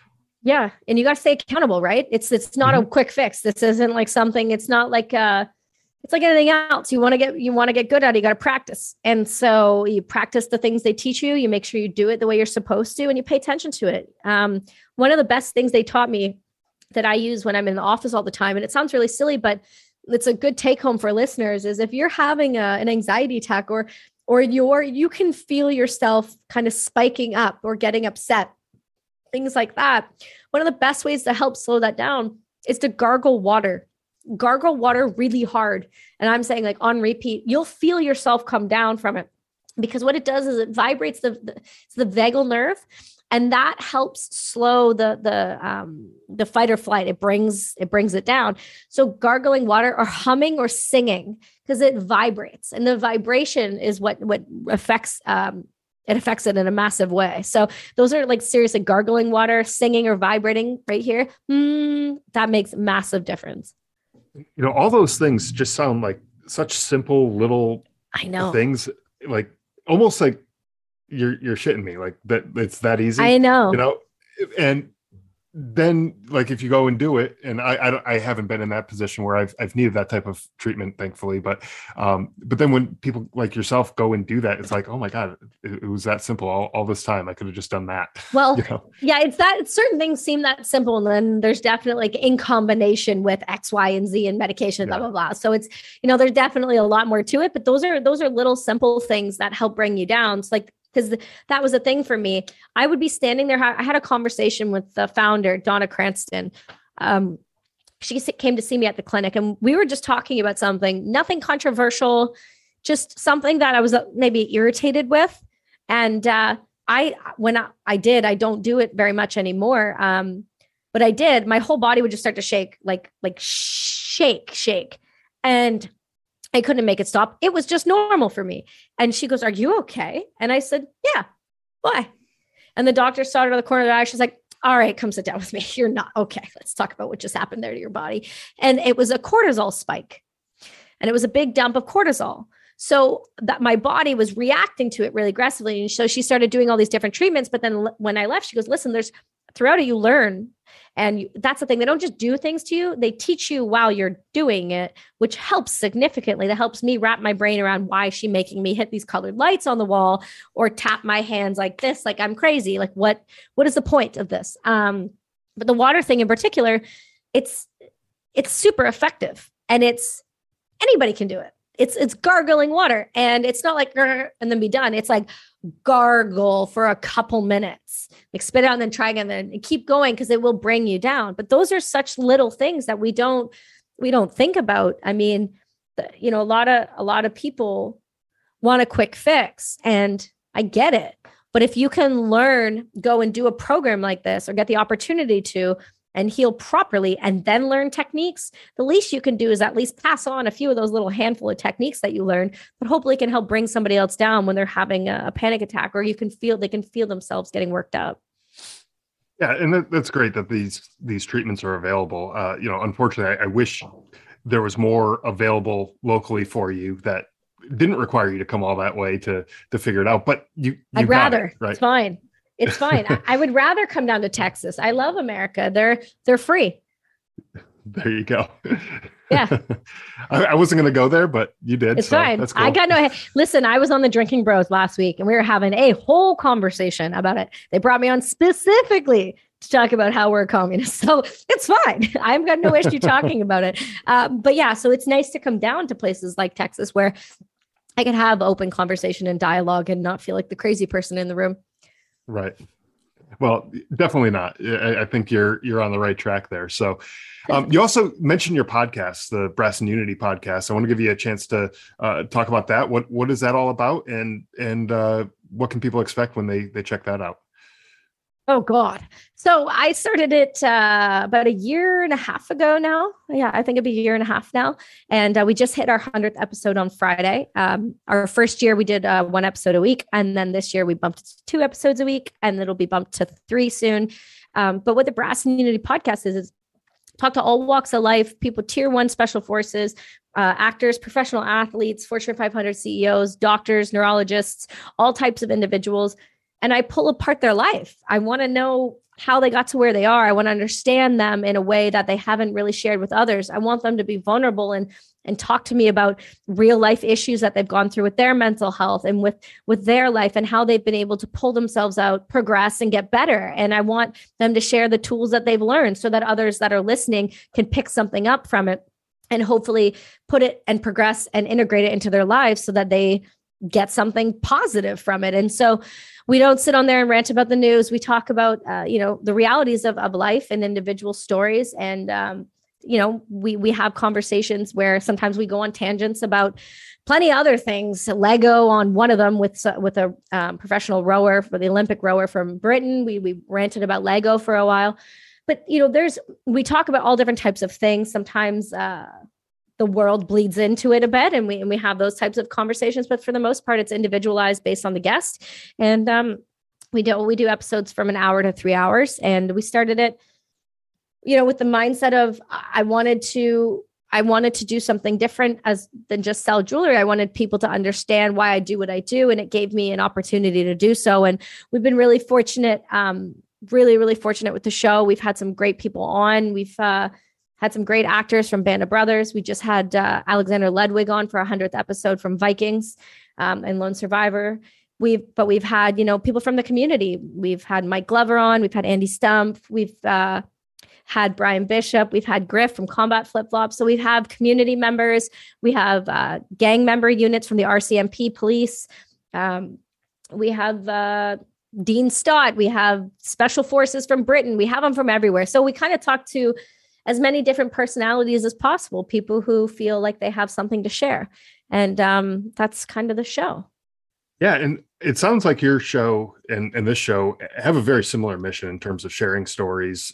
[SPEAKER 2] Yeah. And you got to stay accountable, right? It's, it's not mm-hmm. a quick fix. This isn't like something, it's not like, uh, it's like anything else. You want to get, you want to get good at it. You got to practice. And so you practice the things they teach you. You make sure you do it the way you're supposed to, and you pay attention to it. Um, one of the best things they taught me that I use when I'm in the office all the time, and it sounds really silly, but it's a good take home for listeners, is if you're having a, an anxiety attack, or, or you're, you can feel yourself kind of spiking up or getting upset, things like that. One of the best ways to help slow that down is to gargle water. Gargle water really hard. And I'm saying like on repeat, you'll feel yourself come down from it, because what it does is it vibrates the, the, the vagal nerve, and that helps slow the, the, um, the fight or flight. It brings, it brings it down. So gargling water or humming or singing, because it vibrates, and the vibration is what, what affects, um, it affects it in a massive way. So those are like seriously gargling water, singing or vibrating right here. Mm, that makes massive difference.
[SPEAKER 1] You know, all those things just sound like such simple little
[SPEAKER 2] I know
[SPEAKER 1] things, like almost like you're you're shitting me, like that it's that easy.
[SPEAKER 2] I know.
[SPEAKER 1] You know, and then like if you go and do it, and I I, don't, I haven't been in that position where I've I've needed that type of treatment, thankfully, but um but then when people like yourself go and do that, it's like, oh my God, it, it was that simple all, all this time. I could have just done that.
[SPEAKER 2] Well,
[SPEAKER 1] you know?
[SPEAKER 2] Yeah, it's that certain things seem that simple, and then there's definitely like in combination with X, Y, and Z and medication, yeah. blah blah blah. So it's, you know, there's definitely a lot more to it, but those are those are little simple things that help bring you down. It's like, because that was a thing for me. I would be standing there. I had a conversation with the founder, Donna Cranston. Um, she came to see me at the clinic, and we were just talking about something, nothing controversial, just something that I was maybe irritated with. And uh, I, when I, I did, I don't do it very much anymore. Um, but I did, my whole body would just start to shake, like, like shake, shake. And I couldn't make it stop. It was just normal for me. And she goes, "Are you okay?" And I said, "Yeah." "Why?" And the doctor saw her out of the corner of the eye. She's like, "All right, come sit down with me. You're not okay. Let's talk about what just happened there to your body." And it was a cortisol spike. And it was a big dump of cortisol. So that my body was reacting to it really aggressively. And so she started doing all these different treatments. But then when I left, she goes, "Listen, there's throughout it, you learn." And you, that's the thing. They don't just do things to you. They teach you while you're doing it, which helps significantly. That helps me wrap my brain around why is she making me hit these colored lights on the wall or tap my hands like this, like I'm crazy. Like what, what is the point of this? Um, but the water thing in particular, it's, it's super effective, and it's, anybody can do it. It's, it's gargling water, and it's not like, and then be done. It's like gargle for a couple minutes, like spit it out and then try again and keep going, because it will bring you down. But those are such little things that we don't, we don't think about. I mean, the, you know, a lot of, a lot of people want a quick fix, and I get it. But if you can learn, go and do a program like this, or get the opportunity to, and heal properly, and then learn techniques, the least you can do is at least pass on a few of those little handful of techniques that you learned, but hopefully can help bring somebody else down when they're having a, a panic attack, or you can feel, they can feel themselves getting worked up.
[SPEAKER 1] Yeah. And that, that's great that these, these treatments are available. Uh, you know, unfortunately, I, I wish there was more available locally for you that didn't require you to come all that way to, to figure it out, but you, you
[SPEAKER 2] I'd rather,
[SPEAKER 1] it, right?
[SPEAKER 2] It's fine. It's fine. I, I would rather come down to Texas. I love America. They're they're free.
[SPEAKER 1] There you go.
[SPEAKER 2] Yeah.
[SPEAKER 1] I, I wasn't going to go there, but you did.
[SPEAKER 2] It's
[SPEAKER 1] so
[SPEAKER 2] fine.
[SPEAKER 1] That's cool.
[SPEAKER 2] I got no, listen, I was on the Drinking Bros last week, and we were having a whole conversation about it. They brought me on specifically to talk about how we're communists. So it's fine. I've got no issue talking about it. Uh, but yeah, so it's nice to come down to places like Texas where I can have open conversation and dialogue and not feel like the crazy person in the room.
[SPEAKER 1] Right. Well, definitely not. I, I think you're you're on the right track there. So um, you also mentioned your podcast, the Brass and Unity podcast. I want to give you a chance to uh, talk about that. What what is that all about? And and uh, what can people expect when they they check that out?
[SPEAKER 2] Oh God. So I started it uh, about a year and a half ago now. Yeah, I think it'd be a year and a half now. And uh, we just hit our hundredth episode on Friday. Um, our first year we did uh, one episode a week. And then this year we bumped it to two episodes a week, and it'll be bumped to three soon. Um, but what the Brass and Unity podcast is, is talk to all walks of life, people, tier one special forces, uh, actors, professional athletes, Fortune five hundred C E Os, doctors, neurologists, all types of individuals. And I pull apart their life. I want to know how they got to where they are. I want to understand them in a way that they haven't really shared with others. I want them to be vulnerable and and talk to me about real life issues that they've gone through with their mental health and with with their life, and how they've been able to pull themselves out, progress, and get better. And I want them to share the tools that they've learned so that others that are listening can pick something up from it and hopefully put it and progress and integrate it into their lives so that they get something positive from it. And so we don't sit on there and rant about the news. We talk about, uh, you know, the realities of, of life and individual stories. And, um, you know, we, we have conversations where sometimes we go on tangents about plenty of other things. Lego on one of them with, with a um, professional rower, for the Olympic rower from Britain. We, we ranted about Lego for a while, but, you know, there's, we talk about all different types of things. Sometimes, uh, the world bleeds into it a bit, and we and we have those types of conversations. But for the most part, it's individualized based on the guest. And um, we do we do episodes from an hour to three hours. And we started it, you know, with the mindset of I wanted to I wanted to do something different as than just sell jewelry. I wanted people to understand why I do what I do, and it gave me an opportunity to do so. And we've been really fortunate, um, really really fortunate with the show. We've had some great people on. We've uh, had some great actors from Band of Brothers. We just had uh, Alexander Ludwig on for our hundredth episode from Vikings um, and Lone Survivor. We've, but we've had, you know, people from the community. We've had Mike Glover on. We've had Andy Stump. We've uh, had Brian Bishop. We've had Griff from Combat Flip Flop. So we have community members. We have uh, gang member units from the R C M P police. Um, we have uh, Dean Stott. We have special forces from Britain. We have them from everywhere. So we kind of talk to as many different personalities as possible, people who feel like they have something to share. And um, that's kind of the show.
[SPEAKER 1] Yeah. And it sounds like your show and, and this show have a very similar mission in terms of sharing stories,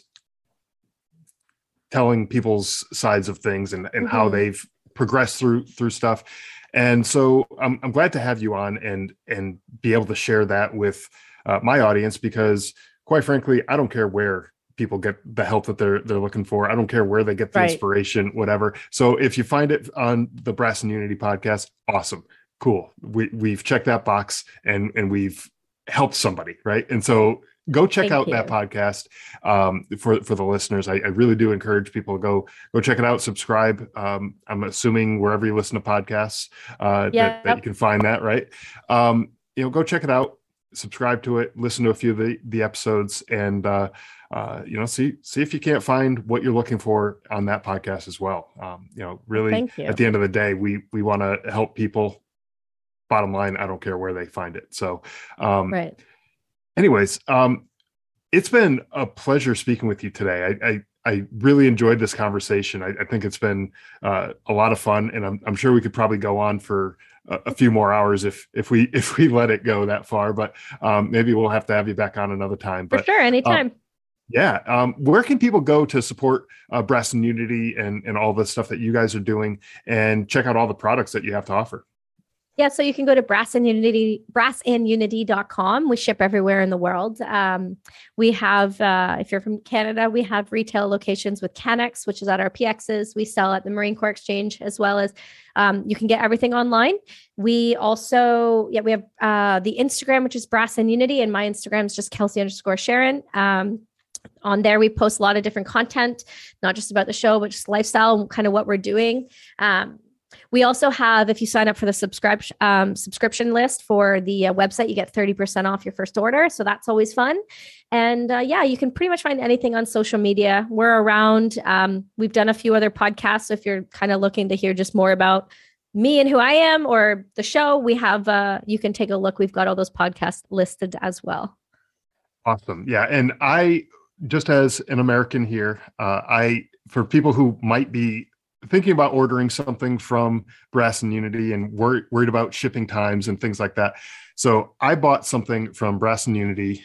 [SPEAKER 1] telling people's sides of things and, and mm-hmm. how they've progressed through, through stuff. And so I'm, I'm glad to have you on and, and be able to share that with uh, my audience, because quite frankly, I don't care where people get the help that they're they're looking for. I don't care where they get the right. inspiration, whatever. So if you find it on the Brass and Unity podcast, awesome, cool. We we've checked that box and and we've helped somebody, right? And so go check Thank out you. that podcast um, for for the listeners. I, I really do encourage people to go go check it out. Subscribe. Um, I'm assuming wherever you listen to podcasts uh, yep. that, that you can find that, right? Um, you know, go check it out. Subscribe to it. Listen to a few of the the episodes and. Uh, Uh, you know, see, see if you can't find what you're looking for on that podcast as well. Um, you know, really you. At the end of the day, we, we want to help people. Bottom line, I don't care where they find it. So, um,
[SPEAKER 2] right.
[SPEAKER 1] anyways, um, it's been a pleasure speaking with you today. I, I, I really enjoyed this conversation. I, I think it's been uh, a lot of fun, and I'm, I'm sure we could probably go on for a, a few more hours if, if we, if we let it go that far, but um, maybe we'll have to have you back on another time.
[SPEAKER 2] For
[SPEAKER 1] but,
[SPEAKER 2] sure. Anytime.
[SPEAKER 1] Um, Yeah. Um, where can people go to support uh, Brass and Unity and, and all the stuff that you guys are doing and check out all the products that you have to offer?
[SPEAKER 2] Yeah, so you can go to Brass and Unity, brass and unity dot com. We ship everywhere in the world. Um, we have, uh, if you're from Canada, we have retail locations with Canex, which is at our P Xs. We sell at the Marine Corps Exchange, as well as um, you can get everything online. We also, yeah, we have uh, the Instagram, which is Brass and Unity, and my Instagram is just Kelsey underscore Sharon. Um, On there, we post a lot of different content, not just about the show, but just lifestyle, kind of what we're doing. Um, we also have, if you sign up for the subscription um, subscription list for the uh, website, you get thirty percent off your first order. So that's always fun. And uh, yeah, you can pretty much find anything on social media. We're around. Um, we've done a few other podcasts. So if you're kind of looking to hear just more about me and who I am or the show, we have, uh, you can take a look. We've got all those podcasts listed as well.
[SPEAKER 1] Awesome. Yeah. And I, just as an American here, uh, I, for people who might be thinking about ordering something from Brass and Unity and wor- worried about shipping times and things like that. So I bought something from Brass and Unity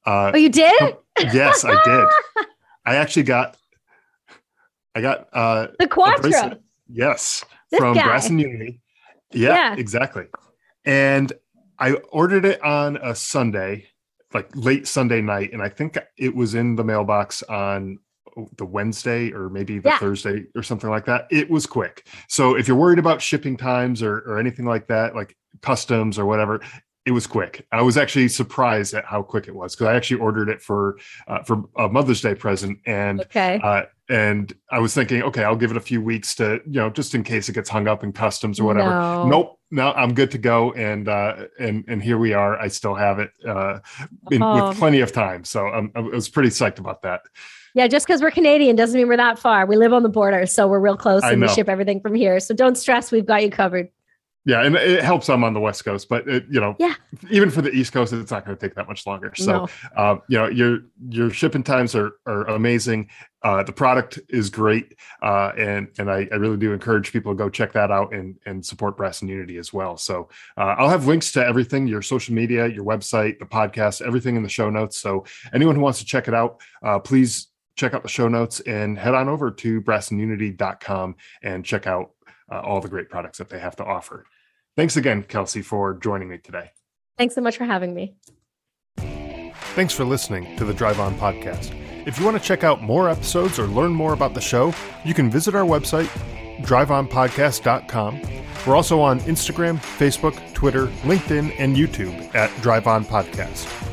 [SPEAKER 1] Uh,
[SPEAKER 2] oh, you did?
[SPEAKER 1] Yes, I did. I actually got, I got uh,
[SPEAKER 2] the Quattro.
[SPEAKER 1] Yes,
[SPEAKER 2] this
[SPEAKER 1] from
[SPEAKER 2] guy.
[SPEAKER 1] Brass and Unity. Yeah, yeah, exactly. And I ordered it on a Sunday, like late Sunday night, and I think it was in the mailbox on the Wednesday or maybe the yeah. Thursday or something like that. It was quick. So if you're worried about shipping times or, or anything like that, like customs or whatever, it was quick. I was actually surprised at how quick it was because I actually ordered it for uh, for a Mother's Day present, and
[SPEAKER 2] okay.
[SPEAKER 1] uh, and I was thinking, okay, I'll give it a few weeks to, you know, just in case it gets hung up in customs or whatever.
[SPEAKER 2] No.
[SPEAKER 1] Nope, no, I'm good to go, and uh, and and here we are. I still have it uh, in, oh. with plenty of time, so I'm, I was pretty psyched about that.
[SPEAKER 2] Yeah, just because we're Canadian doesn't mean we're that far. We live on the border, so we're real close, and we ship everything from here. So don't stress, we've got you covered.
[SPEAKER 1] Yeah, and it helps I'm on the West Coast, but it, you know,
[SPEAKER 2] yeah.
[SPEAKER 1] even for the East Coast, it's not going to take that much longer. So,
[SPEAKER 2] no.
[SPEAKER 1] um, you know, your your shipping times are are amazing. Uh, the product is great, uh, and and I, I really do encourage people to go check that out and and support Brass and Unity as well. So uh, I'll have links to everything: your social media, your website, the podcast, everything in the show notes. So anyone who wants to check it out, uh, please check out the show notes and head on over to brass and unity dot com and check out uh, all the great products that they have to offer. Thanks again, Kelsey, for joining me today.
[SPEAKER 2] Thanks so much for having me.
[SPEAKER 1] Thanks for listening to the Drive On Podcast. If you want to check out more episodes or learn more about the show, you can visit our website, drive on podcast dot com. We're also on Instagram, Facebook, Twitter, LinkedIn, and YouTube at Drive On Podcast.